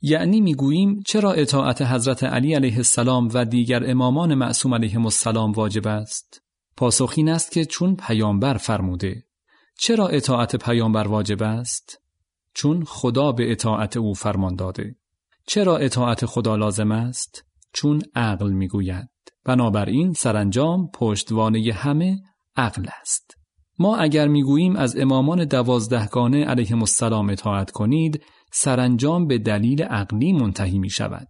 یعنی میگوییم چرا اطاعت حضرت علی علیه السلام و دیگر امامان معصوم علیهم السلام واجب است؟ پاسخ این است که چون پیامبر فرموده. چرا اطاعت پیامبر واجب است؟ چون خدا به اطاعت او فرمان داده. چرا اطاعت خدا لازم است؟ چون عقل میگوید. بنابراین سرانجام پشتوانه همه عقل است. ما اگر میگوییم از امامان دوازدهگانه علیهم السلام اطاعت کنید، سرانجام به دلیل عقلی منتهی می شود.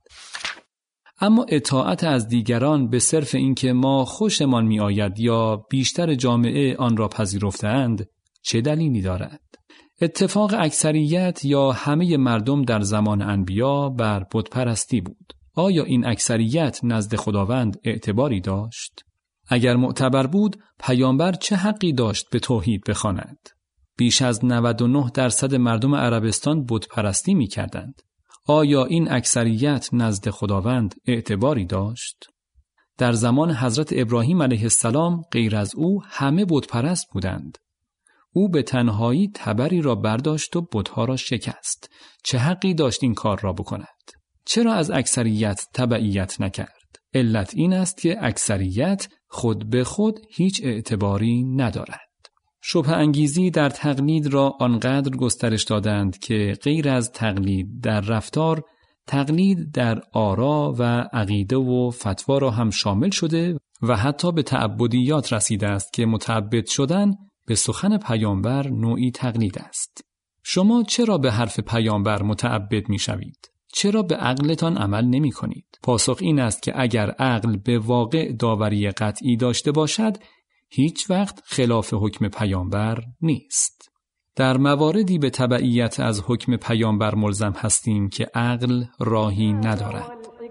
اما اطاعت از دیگران به صرف اینکه ما خوشمان می آید یا بیشتر جامعه آن را پذیرفتند، چه دلیلی دارد؟ اتفاق اکثریت یا همه مردم در زمان انبیا بر بتپرستی بود. آیا این اکثریت نزد خداوند اعتباری داشت؟ اگر معتبر بود، پیامبر چه حقی داشت به توحید بخواند؟ بیش از نود و نه درصد مردم عربستان بتپرستی می‌کردند. آیا این اکثریت نزد خداوند اعتباری داشت؟ در زمان حضرت ابراهیم علیه السلام غیر از او همه بتپرست بودند. او به تنهایی تبری را برداشت و بت‌ها را شکست. چه حقی داشت این کار را بکند؟ چرا از اکثریت تبعیت نکرد؟ علت این است که اکثریت خود به خود هیچ اعتباری ندارد. شبه انگیزی در تقلید را آنقدر گسترش دادند که غیر از تقلید در رفتار، تقلید در آرا و عقیده و فتوا را هم شامل شده و حتی به تعبدیات رسیده است که متعبد شدن به سخن پیامبر نوعی تقلید است. شما چرا به حرف پیامبر متعبد می شوید؟ چرا به عقلتان عمل نمی کنید؟ پاسخ این است که اگر عقل به واقع داوری قطعی داشته باشد، هیچ وقت خلاف حکم پیامبر نیست. در مواردی به تبعیت از حکم پیامبر ملزم هستیم که عقل راهی ندارد.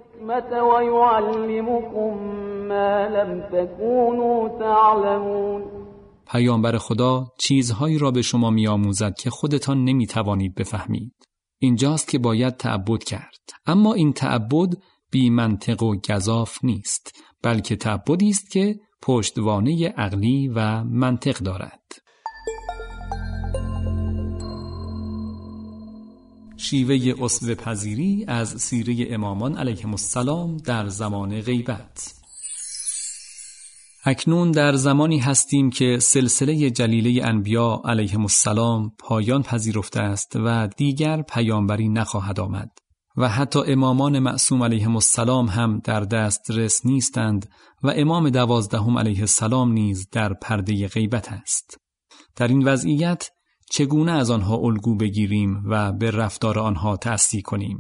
پیامبر خدا چیزهایی را به شما می‌آموزد که خودتان نمی‌توانید بفهمید. اینجاست که باید تعبد کرد. اما این تعبد بی منطق و گزاف نیست، بلکه تعبدی است که پشتوانه عقلی و منطق دارد. شیوه اسوه پذیری از سیره امامان علیهم السلام در زمان غیبت. اکنون در زمانی هستیم که سلسله جلیله انبیا علیهم السلام پایان پذیرفته است و دیگر پیامبری نخواهد آمد و حتی امامان معصوم علیهم السلام هم در دسترس نیستند و امام دوازدهم علیه السلام نیز در پرده غیبت است. در این وضعیت چگونه از آنها الگو بگیریم و به رفتار آنها تأسی کنیم؟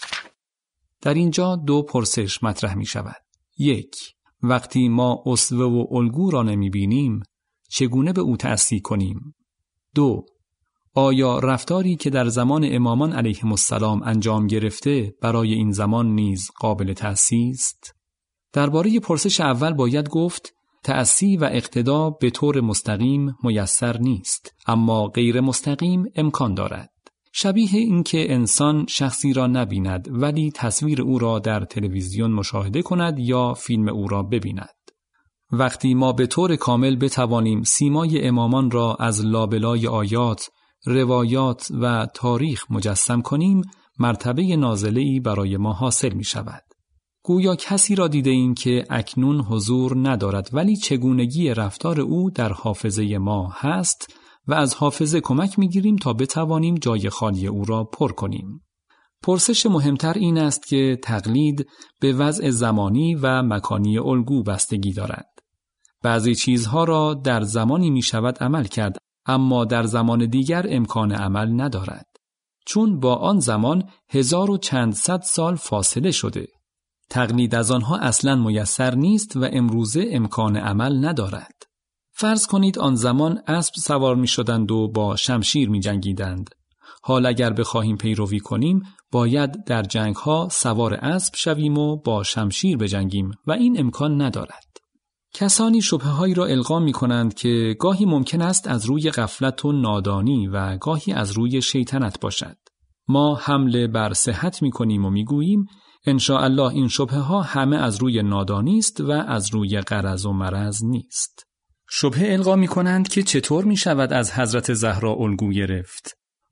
در اینجا دو پرسش مطرح می شود. یک، وقتی ما اسوه و الگو را نمی بینیم، چگونه به او تأسی کنیم؟ دو، آیا رفتاری که در زمان امامان علیهم السلام انجام گرفته برای این زمان نیز قابل تأسی است؟ درباره پرسش اول باید گفت تأسی و اقتدا به طور مستقیم میسر نیست، اما غیر مستقیم امکان دارد. شبیه این که انسان شخصی را نبیند ولی تصویر او را در تلویزیون مشاهده کند یا فیلم او را ببیند. وقتی ما به طور کامل بتوانیم سیمای امامان را از لابلای آیات، روایات و تاریخ مجسم کنیم، مرتبه نازله‌ای برای ما حاصل می شود. گویا کسی را دیده ایم که اکنون حضور ندارد ولی چگونگی رفتار او در حافظه ما هست و از حافظه کمک می‌گیریم تا بتوانیم جای خالی او را پر کنیم. پرسش مهمتر این است که تقلید به وضع زمانی و مکانی الگو بستگی دارد. بعضی چیزها را در زمانی می شود عمل کرد اما در زمان دیگر امکان عمل ندارد، چون با آن زمان هزار و چند صد سال فاصله شده. تقلید از آنها اصلاً میسر نیست و امروزه امکان عمل ندارد. فرض کنید آن زمان اسب سوار می شدند و با شمشیر می جنگیدند. حال اگر بخواهیم پیروی کنیم باید در جنگ ها سوار اسب شویم و با شمشیر بجنگیم و این امکان ندارد. کسانی شبههایی را القا می کنند که گاهی ممکن است از روی غفلت و نادانی و گاهی از روی شیطنت باشد. ما حمله بر صحت می کنیم و می گوییم انشاءالله این شبهه‌ها همه از روی نادانی است و از روی غرض و مرض نیست. شبهه القا می کنند که چطور می شود از حضرت زهرا الگو گرفت؟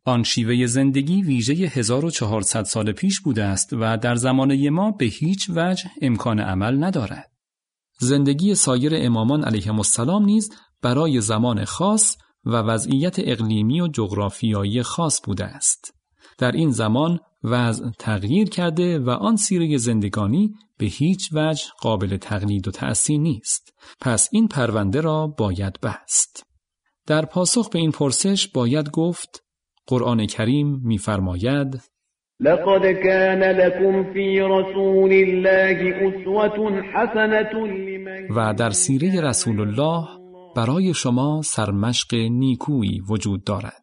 آن شیوه زندگی ویژه هزار و چهارصد سال پیش بوده است و در زمانه ما به هیچ وجه امکان عمل ندارد. زندگی سایر امامان علیهم السلام نیز برای زمان خاص و وضعیت اقلیمی و جغرافیایی خاص بوده است. در این زمان وضع تغییر کرده و آن سیره زندگانی به هیچ وجه قابل تقلید و تأسیس نیست. پس این پرونده را باید بست. در پاسخ به این پرسش باید گفت قرآن کریم می‌فرماید
لقد كان لكم في رسول الله أسوة حسنة لمن
و در سیره رسول الله برای شما سرمشق نیکویی وجود دارد.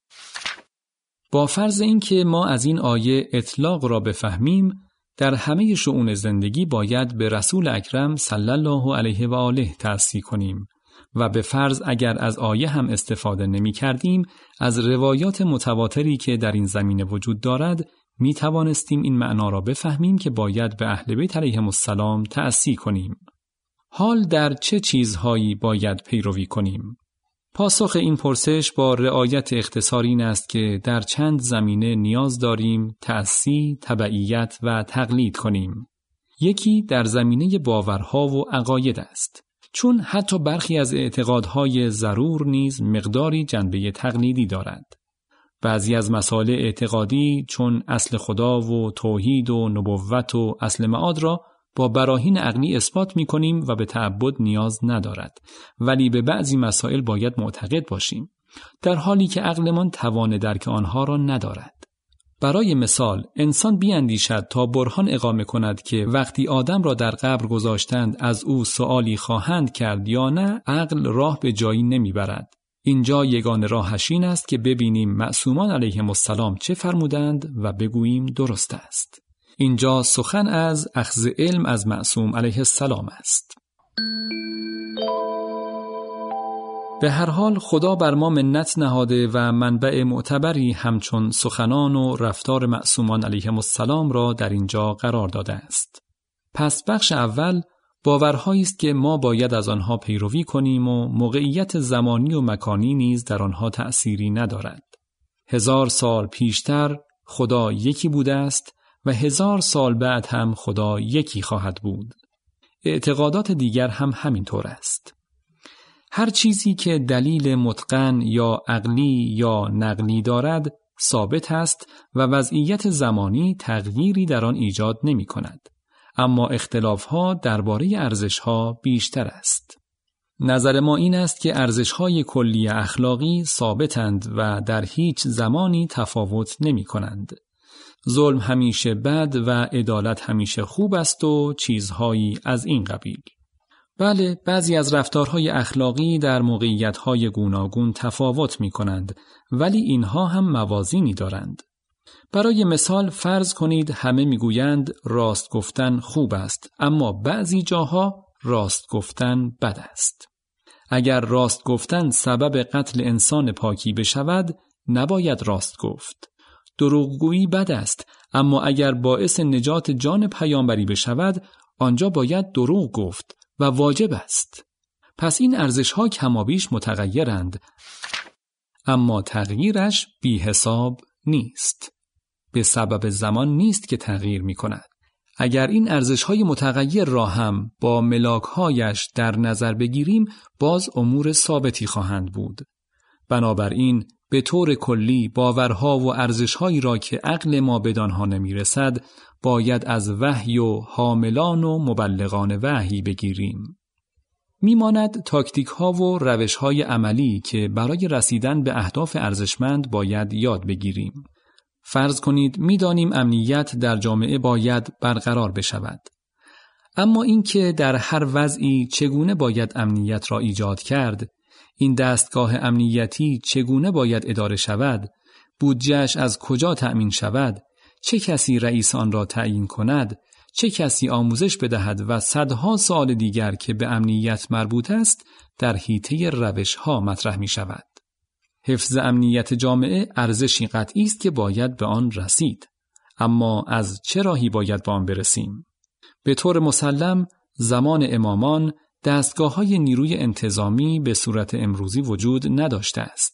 با فرض اینکه ما از این آیه اطلاق را بفهمیم، در همه شؤون زندگی باید به رسول اکرم صلی الله علیه و آله تأسی کنیم و به فرض اگر از آیه هم استفاده نمی کردیم، از روایات متواتری که در این زمینه وجود دارد می توانستیم این معنا را بفهمیم که باید به اهل بیت علیهم السلام تأسی کنیم. حال در چه چیزهایی باید پیروی کنیم؟ پاسخ این پرسش با رعایت اختصار این است که در چند زمینه نیاز داریم تأسی، تبعیت و تقلید کنیم. یکی در زمینه باورها و عقاید است. چون حتی برخی از اعتقادهای ضرور نیز مقداری جنبه تقلیدی دارد. بعضی از مسائل اعتقادی چون اصل خدا و توحید و نبوت و اصل معاد را با براهین عقلی اثبات می کنیم و به تعبد نیاز ندارد، ولی به بعضی مسائل باید معتقد باشیم، در حالی که عقلمان توان درک آنها را ندارد. برای مثال، انسان بیاندیشد تا برهان اقامه کند که وقتی آدم را در قبر گذاشتند از او سؤالی خواهند کرد یا نه، عقل راه به جایی نمی برد. اینجا یگانه راهش این است که ببینیم معصومان علیهم السلام چه فرمودند و بگوییم درست است. اینجا سخن از اخذ علم از معصوم علیه السلام است. به هر حال خدا بر ما منت نهاده و منبع معتبری همچون سخنان و رفتار معصومان علیهم السلام را در اینجا قرار داده است. پس بخش اول باورهایی است که ما باید از آنها پیروی کنیم و موقعیت زمانی و مکانی نیز در آنها تأثیری ندارد. هزار سال پیشتر خدا یکی بوده است و هزار سال بعد هم خدا یکی خواهد بود. اعتقادات دیگر هم همینطور است. هر چیزی که دلیل متقن یا عقلی یا نقلی دارد ثابت است و وضعیت زمانی تغییری در آن ایجاد نمی کند. اما اختلاف‌ها درباره ارزش‌ها بیشتر است. نظر ما این است که ارزش‌های کلی اخلاقی ثابتند و در هیچ زمانی تفاوت نمی کنند. ظلم همیشه بد و عدالت همیشه خوب است و چیزهایی از این قبیل. بله، بعضی از رفتارهای اخلاقی در موقعیت‌های گوناگون تفاوت می‌کنند، ولی اینها هم موازینی دارند. برای مثال فرض کنید همه می‌گویند راست گفتن خوب است، اما بعضی جاها راست گفتن بد است. اگر راست گفتن سبب قتل انسان پاکی بشود، نباید راست گفت. دروغگویی بد است، اما اگر باعث نجات جان پیامبری بشود، آنجا باید دروغ گفت و واجب است. پس این ارزش‌ها کمابیش متغیرند، اما تغییرش بی حساب نیست. به سبب زمان نیست که تغییر می کند. اگر این ارزش‌های متغیر را هم با ملاک‌هایش در نظر بگیریم، باز امور ثابتی خواهند بود. بنابراین به طور کلی باورها و ارزش‌هایی را که عقل ما بدانها نمی‌رسد باید از وحی و حاملان و مبلغان وحی بگیریم. میماند تاکتیک‌ها و روش‌های عملی که برای رسیدن به اهداف ارزشمند باید یاد بگیریم. فرض کنید می‌دانیم امنیت در جامعه باید برقرار بشود. اما اینکه در هر وضعی چگونه باید امنیت را ایجاد کرد، این دستگاه امنیتی چگونه باید اداره شود، بودجه‌اش از کجا تأمین شود، چه کسی رئیس آن را تعیین کند، چه کسی آموزش بدهد و صدها سوال دیگر که به امنیت مربوط است در حیطه روش‌ها مطرح می شود. حفظ امنیت جامعه ارزشی قطعی است که باید به آن رسید، اما از چه راهی باید به آن برسیم؟ به طور مسلم زمان امامان دستگاه‌های نیروی انتظامی به صورت امروزی وجود نداشته است.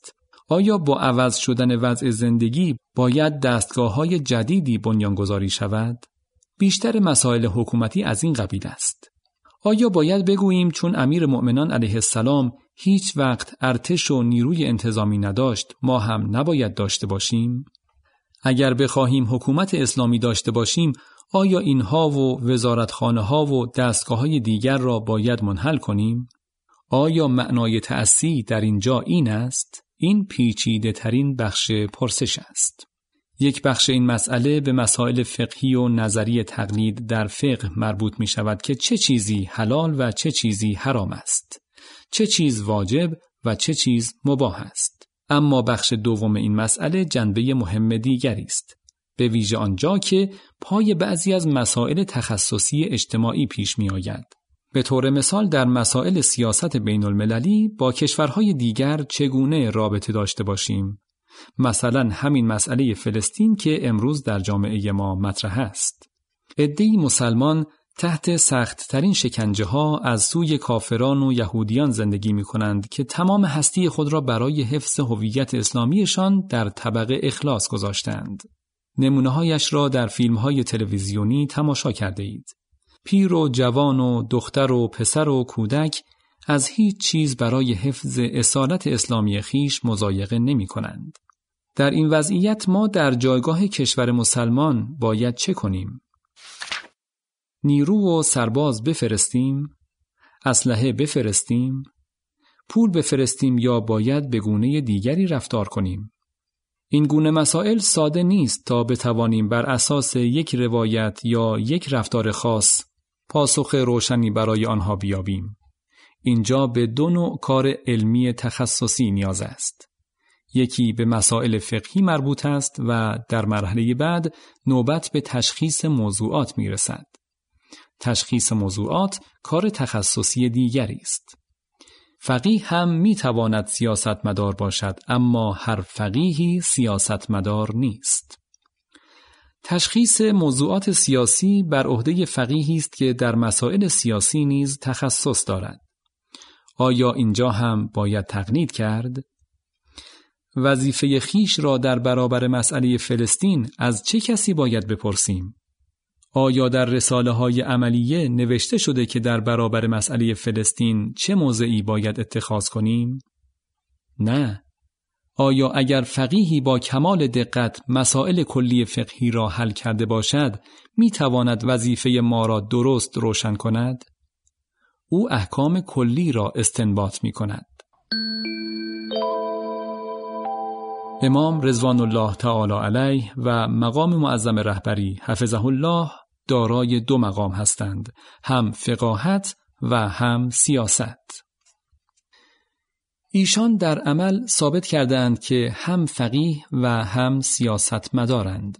آیا با عوض شدن وضع زندگی باید دستگاه‌های جدیدی بنیانگذاری شود؟ بیشتر مسائل حکومتی از این قبیل است. آیا باید بگوییم چون امیر مؤمنان علیه السلام هیچ وقت ارتش و نیروی انتظامی نداشت ما هم نباید داشته باشیم؟ اگر بخواهیم حکومت اسلامی داشته باشیم آیا اینها و وزارتخانه‌ها و دستگاه‌های دیگر را باید منحل کنیم؟ آیا معنای تأسی در اینجا این است؟ این پیچیده ترین بخش پرسش است. یک بخش این مسئله به مسائل فقهی و نظری تقلید در فقه مربوط می شود که چه چیزی حلال و چه چیزی حرام است، چه چیز واجب و چه چیز مباح است. اما بخش دوم این مسئله جنبه مهم دیگری است، به ویژه آنجا که پای بعضی از مسائل تخصصی اجتماعی پیش می آید. به طور مثال در مسائل سیاست بین المللی با کشورهای دیگر چگونه رابطه داشته باشیم؟ مثلا همین مسئله فلسطین که امروز در جامعه ما مطرح است. عده‌ای مسلمان تحت سخت ترین شکنجه ها از سوی کافران و یهودیان زندگی می کنند که تمام هستی خود را برای حفظ هویت اسلامیشان در طبق اخلاص گذاشتند. نمونه هایش را در فیلم های تلویزیونی تماشا کرده اید. پیر و جوان و دختر و پسر و کودک از هیچ چیز برای حفظ اصالت اسلامی خیش مضایقه نمی کنند. در این وضعیت ما در جایگاه کشور مسلمان باید چه کنیم؟ نیرو و سرباز بفرستیم؟ اسلحه بفرستیم؟ پول بفرستیم یا باید به گونه دیگری رفتار کنیم؟ این گونه مسائل ساده نیست تا بتوانیم بر اساس یک روایت یا یک رفتار خاص پاسخ روشنی برای آنها بیابیم. اینجا به دو نوع کار علمی تخصصی نیاز است. یکی به مسائل فقهی مربوط است و در مرحله بعد نوبت به تشخیص موضوعات می رسد. تشخیص موضوعات کار تخصصی دیگری است. فقیه هم می تواند سیاستمدار باشد، اما هر فقیهی سیاستمدار نیست. تشخیص موضوعات سیاسی بر عهده فقیهی است که در مسائل سیاسی نیز تخصص دارد. آیا اینجا هم باید تقلید کرد؟ وظیفه خیش را در برابر مسئله فلسطین از چه کسی باید بپرسیم؟ آیا در رساله های عملیه نوشته شده که در برابر مسئله فلسطین چه موضعی باید اتخاذ کنیم؟ نه. آیا اگر فقیهی با کمال دقت مسائل کلی فقهی را حل کرده باشد، می تواند وظیفه ما را درست روشن کند؟ او احکام کلی را استنباط می کند. امام رضوان الله تعالی علیه و مقام معظم رهبری حفظه الله دارای دو مقام هستند، هم فقاهت و هم سیاست. ایشان در عمل ثابت کردند که هم فقیه و هم سیاست مدارند.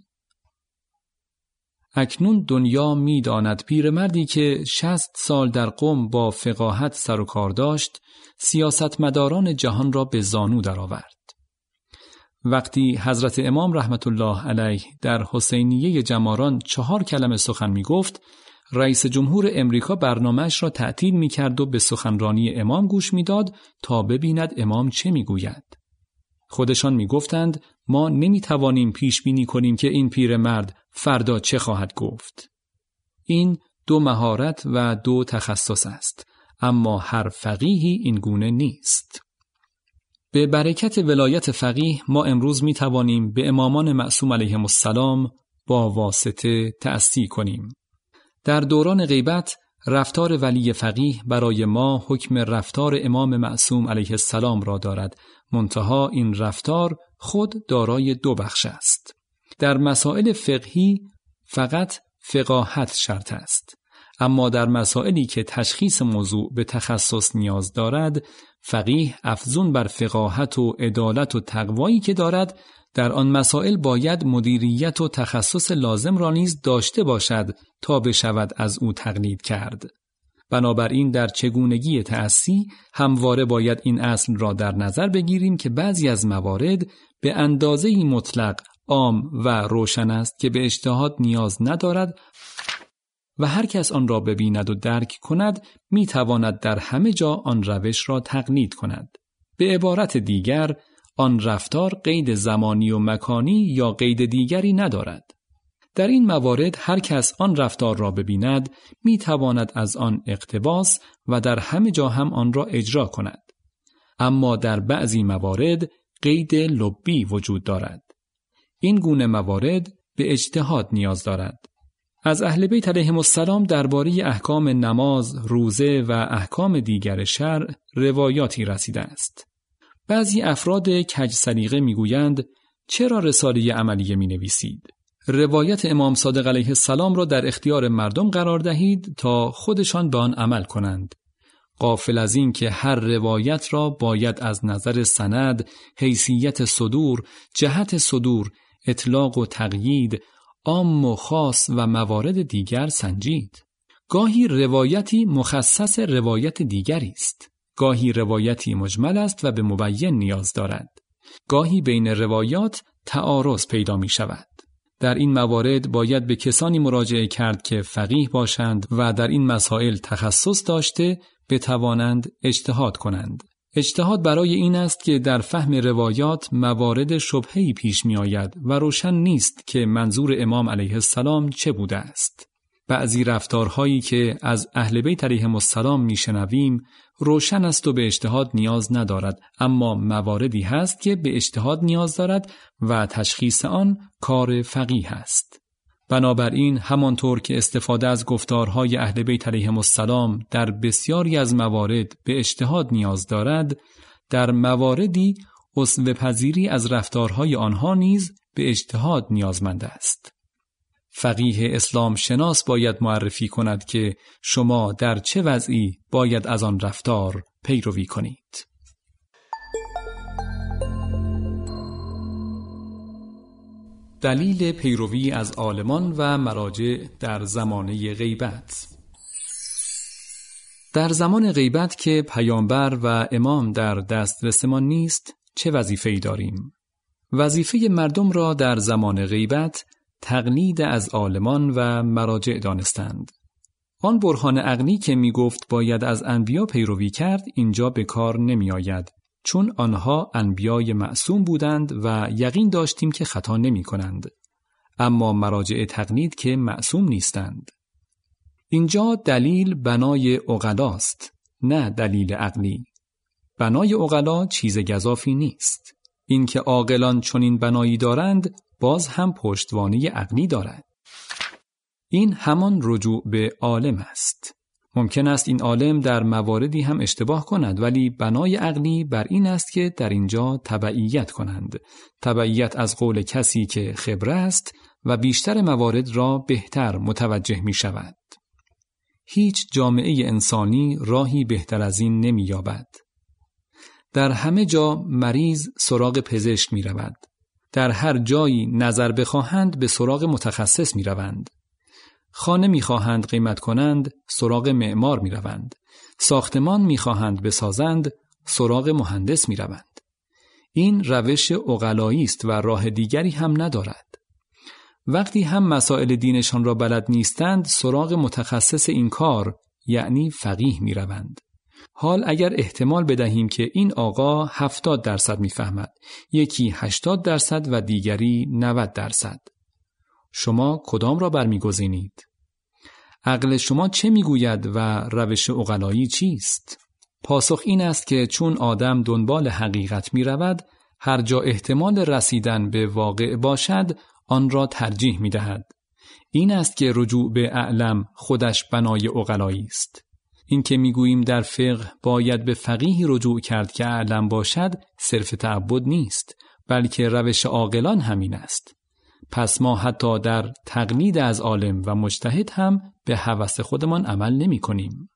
اکنون دنیا می داند پیرمردی که شصت سال در قم با فقاهت سر و کار داشت، سیاست مداران جهان را به زانو درآورد. وقتی حضرت امام رحمت الله علیه در حسینیه جماران چهار کلمه سخن می گفت، رئیس جمهور امریکا برنامه‌اش را تعطیل می کرد و به سخنرانی امام گوش می داد تا ببیند امام چه می گوید. خودشان می گفتند ما نمی توانیم پیش بینی کنیم که این پیرمرد فردا چه خواهد گفت. این دو مهارت و دو تخصص است، اما هر فقیهی این گونه نیست. به برکت ولایت فقیه ما امروز می توانیم به امامان معصوم علیهم السلام با واسطه تأسی کنیم. در دوران غیبت رفتار ولی فقیه برای ما حکم رفتار امام معصوم علیه السلام را دارد، منتها این رفتار خود دارای دو بخش است. در مسائل فقهی فقط فقاهت شرط است، اما در مسائلی که تشخیص موضوع به تخصص نیاز دارد، فقیه افزون بر فقاهت و عدالت و تقوایی که دارد، در آن مسائل باید مدیریت و تخصص لازم را نیز داشته باشد تا بشود از او تقلید کرد. بنابراین در چگونگی تأسی همواره باید این اصل را در نظر بگیریم که بعضی از موارد به اندازه‌ای مطلق، عام و روشن است که به اجتهاد نیاز ندارد و هر کس آن را ببیند و درک کند می تواند در همه جا آن روش را تقلید کند. به عبارت دیگر، آن رفتار قید زمانی و مکانی یا قید دیگری ندارد. در این موارد هر کس آن رفتار را ببیند می تواند از آن اقتباس و در همه جا هم آن را اجرا کند. اما در بعضی موارد قید لبی وجود دارد. این گونه موارد به اجتهاد نیاز دارد. از اهل بیت علیهم السلام درباره احکام نماز، روزه و احکام دیگر شرع روایاتی رسیده است. بعضی افراد کج سلیقه میگویند چرا رساله عملیه می نویسید؟ روایت امام صادق علیه السلام را در اختیار مردم قرار دهید تا خودشان به آن عمل کنند. غافل از این که هر روایت را باید از نظر سند، حیثیت صدور، جهت صدور، اطلاق و تقیید، عام و خاص و موارد دیگر سنجید. گاهی روایتی مخصص روایت دیگری است. گاهی روایتی مجمل است و به مبین نیاز دارد. گاهی بین روایات تعارض پیدا می شود. در این موارد باید به کسانی مراجعه کرد که فقیه باشند و در این مسائل تخصص داشته بتوانند اجتهاد کنند. اجتهاد برای این است که در فهم روایات موارد شبهه‌ای پیش می آید و روشن نیست که منظور امام علیه السلام چه بوده است. بعضی رفتارهایی که از اهل بیت علیهم السلام می شنویم روشن است و به اجتهاد نیاز ندارد، اما مواردی هست که به اجتهاد نیاز دارد و تشخیص آن کار فقیه است. بنابراین همانطور که استفاده از گفتارهای اهل بیت علیهم السلام در بسیاری از موارد به اجتهاد نیاز دارد، در مواردی اسوه پذیری از رفتارهای آنها نیز به اجتهاد نیازمند است. فقیه اسلام شناس باید معرفی کند که شما در چه وضعی باید از آن رفتار پیروی کنید. دلیل پیروی از عالمان و مراجع در زمانه غیبت. در زمان غیبت که پیامبر و امام در دسترسمان نیست، چه وظیفه‌ای داریم؟ وظیفه مردم را در زمان غیبت تقلید از عالمان و مراجع دانستند. آن برهان عقلی که می گفت باید از انبیا پیروی کرد اینجا به کار نمی آید، چون آنها انبیای معصوم بودند و یقین داشتیم که خطا نمی کنند. اما مراجع تقلید که معصوم نیستند. اینجا دلیل بنای عقلاست، نه دلیل عقلی. بنای عقلا چیز گزافی نیست. این که عاقلان چنین بنایی دارند باز هم پشتوانه عقلی دارد. این همان رجوع به عالم است. ممکن است این عالم در مواردی هم اشتباه کند، ولی بنای عقلی بر این است که در اینجا تبعیت کنند. تبعیت از قول کسی که خبره است و بیشتر موارد را بهتر متوجه می شود. هیچ جامعه انسانی راهی بهتر از این نمی یابد. در همه جا مریض سراغ پزشک می رود. در هر جایی نظر بخواهند به سراغ متخصص می روند. خانه می خواهند قیمت کنند، سراغ معمار می روند. ساختمان می خواهند بسازند، سراغ مهندس می روند. این روش عقلایی است و راه دیگری هم ندارد. وقتی هم مسائل دینشان را بلد نیستند، سراغ متخصص این کار یعنی فقیه می روند. حال اگر احتمال بدهیم که این آقا هفتاد درصد میفهمد، یکی هشتاد درصد و دیگری نود درصد. شما کدام را برمیگزینید؟ عقل شما چه میگوید و روش عقلایی چیست؟ پاسخ این است که چون آدم دنبال حقیقت میرود، هر جا احتمال رسیدن به واقع باشد، آن را ترجیح میدهد. این است که رجوع به اعلم خودش بنای عقلایی است. این که میگوییم در فقه باید به فقیه رجوع کرد که اعلم باشد صرف تعبد نیست، بلکه روش عاقلان همین است. پس ما حتی در تقلید از عالم و مجتهد هم به هوس خودمان عمل نمی کنیم.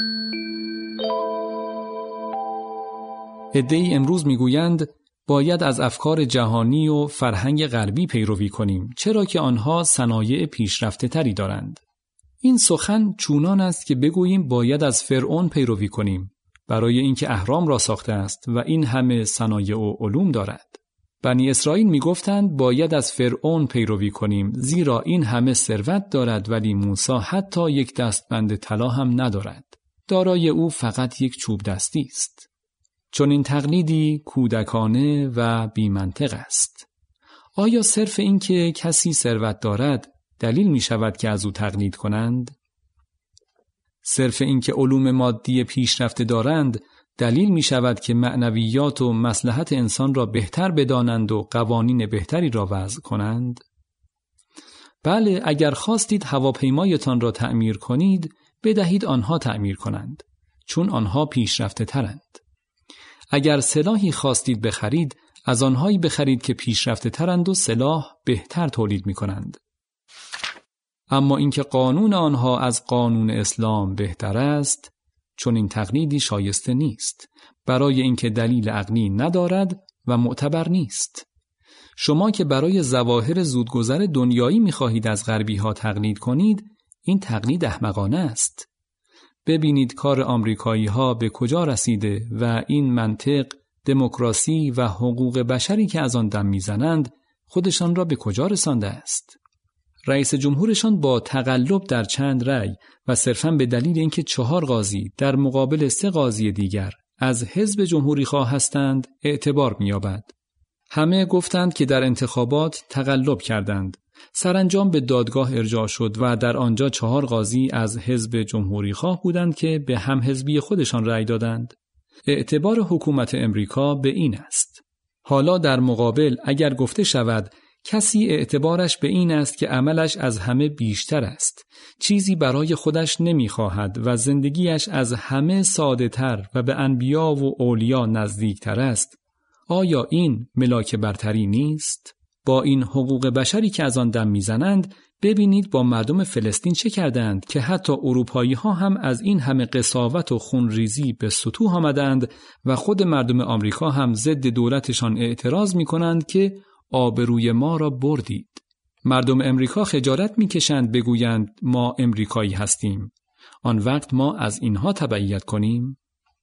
عده‌ای امروز میگویند باید از افکار جهانی و فرهنگ غربی پیروی کنیم، چرا که آنها صنایع پیشرفته تری دارند. این سخن چونان است که بگوییم باید از فرعون پیروی کنیم، برای اینکه اهرام را ساخته است و این همه صنایع و علوم دارد. بنی اسرائیل می گفتند باید از فرعون پیروی کنیم، زیرا این همه ثروت دارد ولی موسی حتی یک دستبند طلا هم ندارد. دارای او فقط یک چوب دستی است. چون این تقلیدی کودکانه و بی‌منطق است. آیا صرف این که کسی ثروت دارد دلیل می شود که از او تقلید کنند؟ صرف این که علوم مادی پیشرفته دارند دلیل می شود که معنویات و مصلحت انسان را بهتر بدانند و قوانین بهتری را وضع کنند؟ بله، اگر خواستید هواپیمایتان را تعمیر کنید، بدهید آنها تعمیر کنند، چون آنها پیشرفته ترند. اگر سلاحی خواستید بخرید، از آنهایی بخرید که پیشرفته ترند و سلاح بهتر تولید می کنند. اما اینکه قانون آنها از قانون اسلام بهتر است، چون این تقلیدی شایسته نیست، برای اینکه دلیل عقلی ندارد و معتبر نیست. شما که برای ظواهر زودگذر دنیایی می‌خواهید از غربی ها تقلید کنید، این تقلید احمقانه است. ببینید کار آمریکایی ها به کجا رسیده و این منطق، دموکراسی و حقوق بشری که از آن دم میزنند خودشان را به کجا رسانده است. رئیس جمهورشان با تقلب در چند رأی و صرفاً به دلیل اینکه چهار قاضی در مقابل سه قاضی دیگر از حزب جمهوری خواه هستند اعتبار می‌یابد. همه گفتند که در انتخابات تقلب کردند. سرانجام به دادگاه ارجاع شد و در آنجا چهار قاضی از حزب جمهوری خواه بودند که به هم حزبی خودشان رأی دادند. اعتبار حکومت امریکا به این است. حالا در مقابل اگر گفته شود کسی اعتبارش به این است که عملش از همه بیشتر است، چیزی برای خودش نمیخواهد و زندگیش از همه ساده تر و به انبیا و اولیا نزدیکتر است، آیا این ملاک برتری نیست؟ با این حقوق بشری که از آن دم میزنند، ببینید با مردم فلسطین چه کردند که حتی اروپایی ها هم از این همه قساوت و خونریزی به سطوح آمدند و خود مردم آمریکا هم ضد دولتشان اعتراض می کنند که آبروی ما را بردید. مردم امریکا خجالت می کشند بگویند ما امریکایی هستیم، آن وقت ما از اینها تبعیت کنیم؟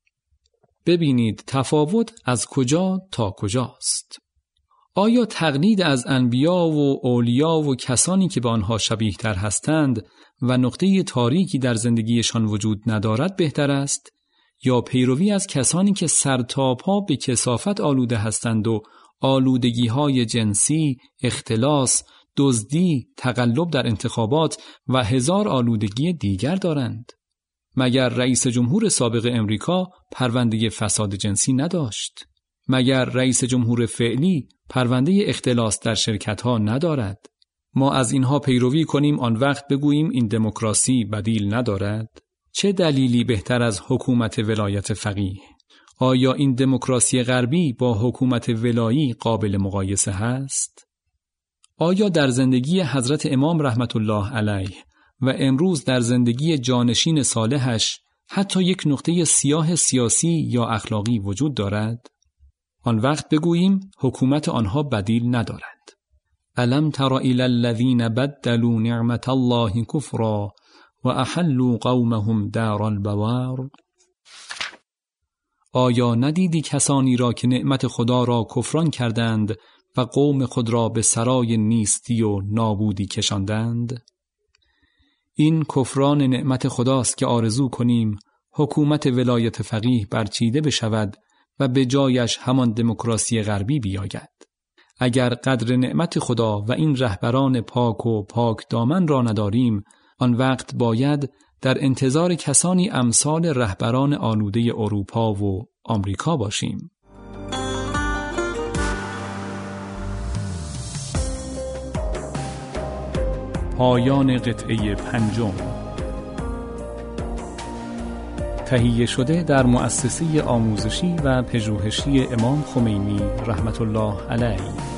ببینید تفاوت از کجا تا کجاست. آیا تقلید از انبیا و اولیا و کسانی که به آنها شبیه تر هستند و نقطه تاریکی در زندگیشان وجود ندارد بهتر است، یا پیروی از کسانی که سر تا پا به کثافت آلوده هستند و آلودگی‌های جنسی، اختلاس، دزدی، تقلب در انتخابات و هزار آلودگی دیگر دارند؟ مگر رئیس جمهور سابق امریکا پرونده فساد جنسی نداشت؟ مگر رئیس جمهور فعلی پرونده اختلاس در شرکت‌ها ندارد؟ ما از اینها پیروی کنیم آن وقت بگوییم این دموکراسی بدیل ندارد؟ چه دلیلی بهتر از حکومت ولایت فقیه؟ آیا این دموکراسی غربی با حکومت ولایی قابل مقایسه هست؟ آیا در زندگی حضرت امام رحمت الله علیه و امروز در زندگی جانشین صالحش حتی یک نقطه سیاه سیاسی یا اخلاقی وجود دارد؟ آن وقت بگوییم حکومت آنها بدیل ندارد. الم تر الی الذین بدلوا نعمت الله کفرا و احلوا قومهم دار البوار. آیا ندیدی کسانی را که نعمت خدا را کفران کردند و قوم خود را به سرای نیستی و نابودی کشاندند؟ این کفران نعمت خداست که آرزو کنیم حکومت ولایت فقیه برچیده بشود و به جایش همان دموکراسی غربی بیاید. اگر قدر نعمت خدا و این رهبران پاک و پاک دامن را نداریم، آن وقت باید در انتظار کسانی امثال رهبران آلوده اروپا و آمریکا باشیم. پایان قطعه پنجم. تهیه شده در مؤسسه آموزشی و پژوهشی امام خمینی رحمت الله علیه.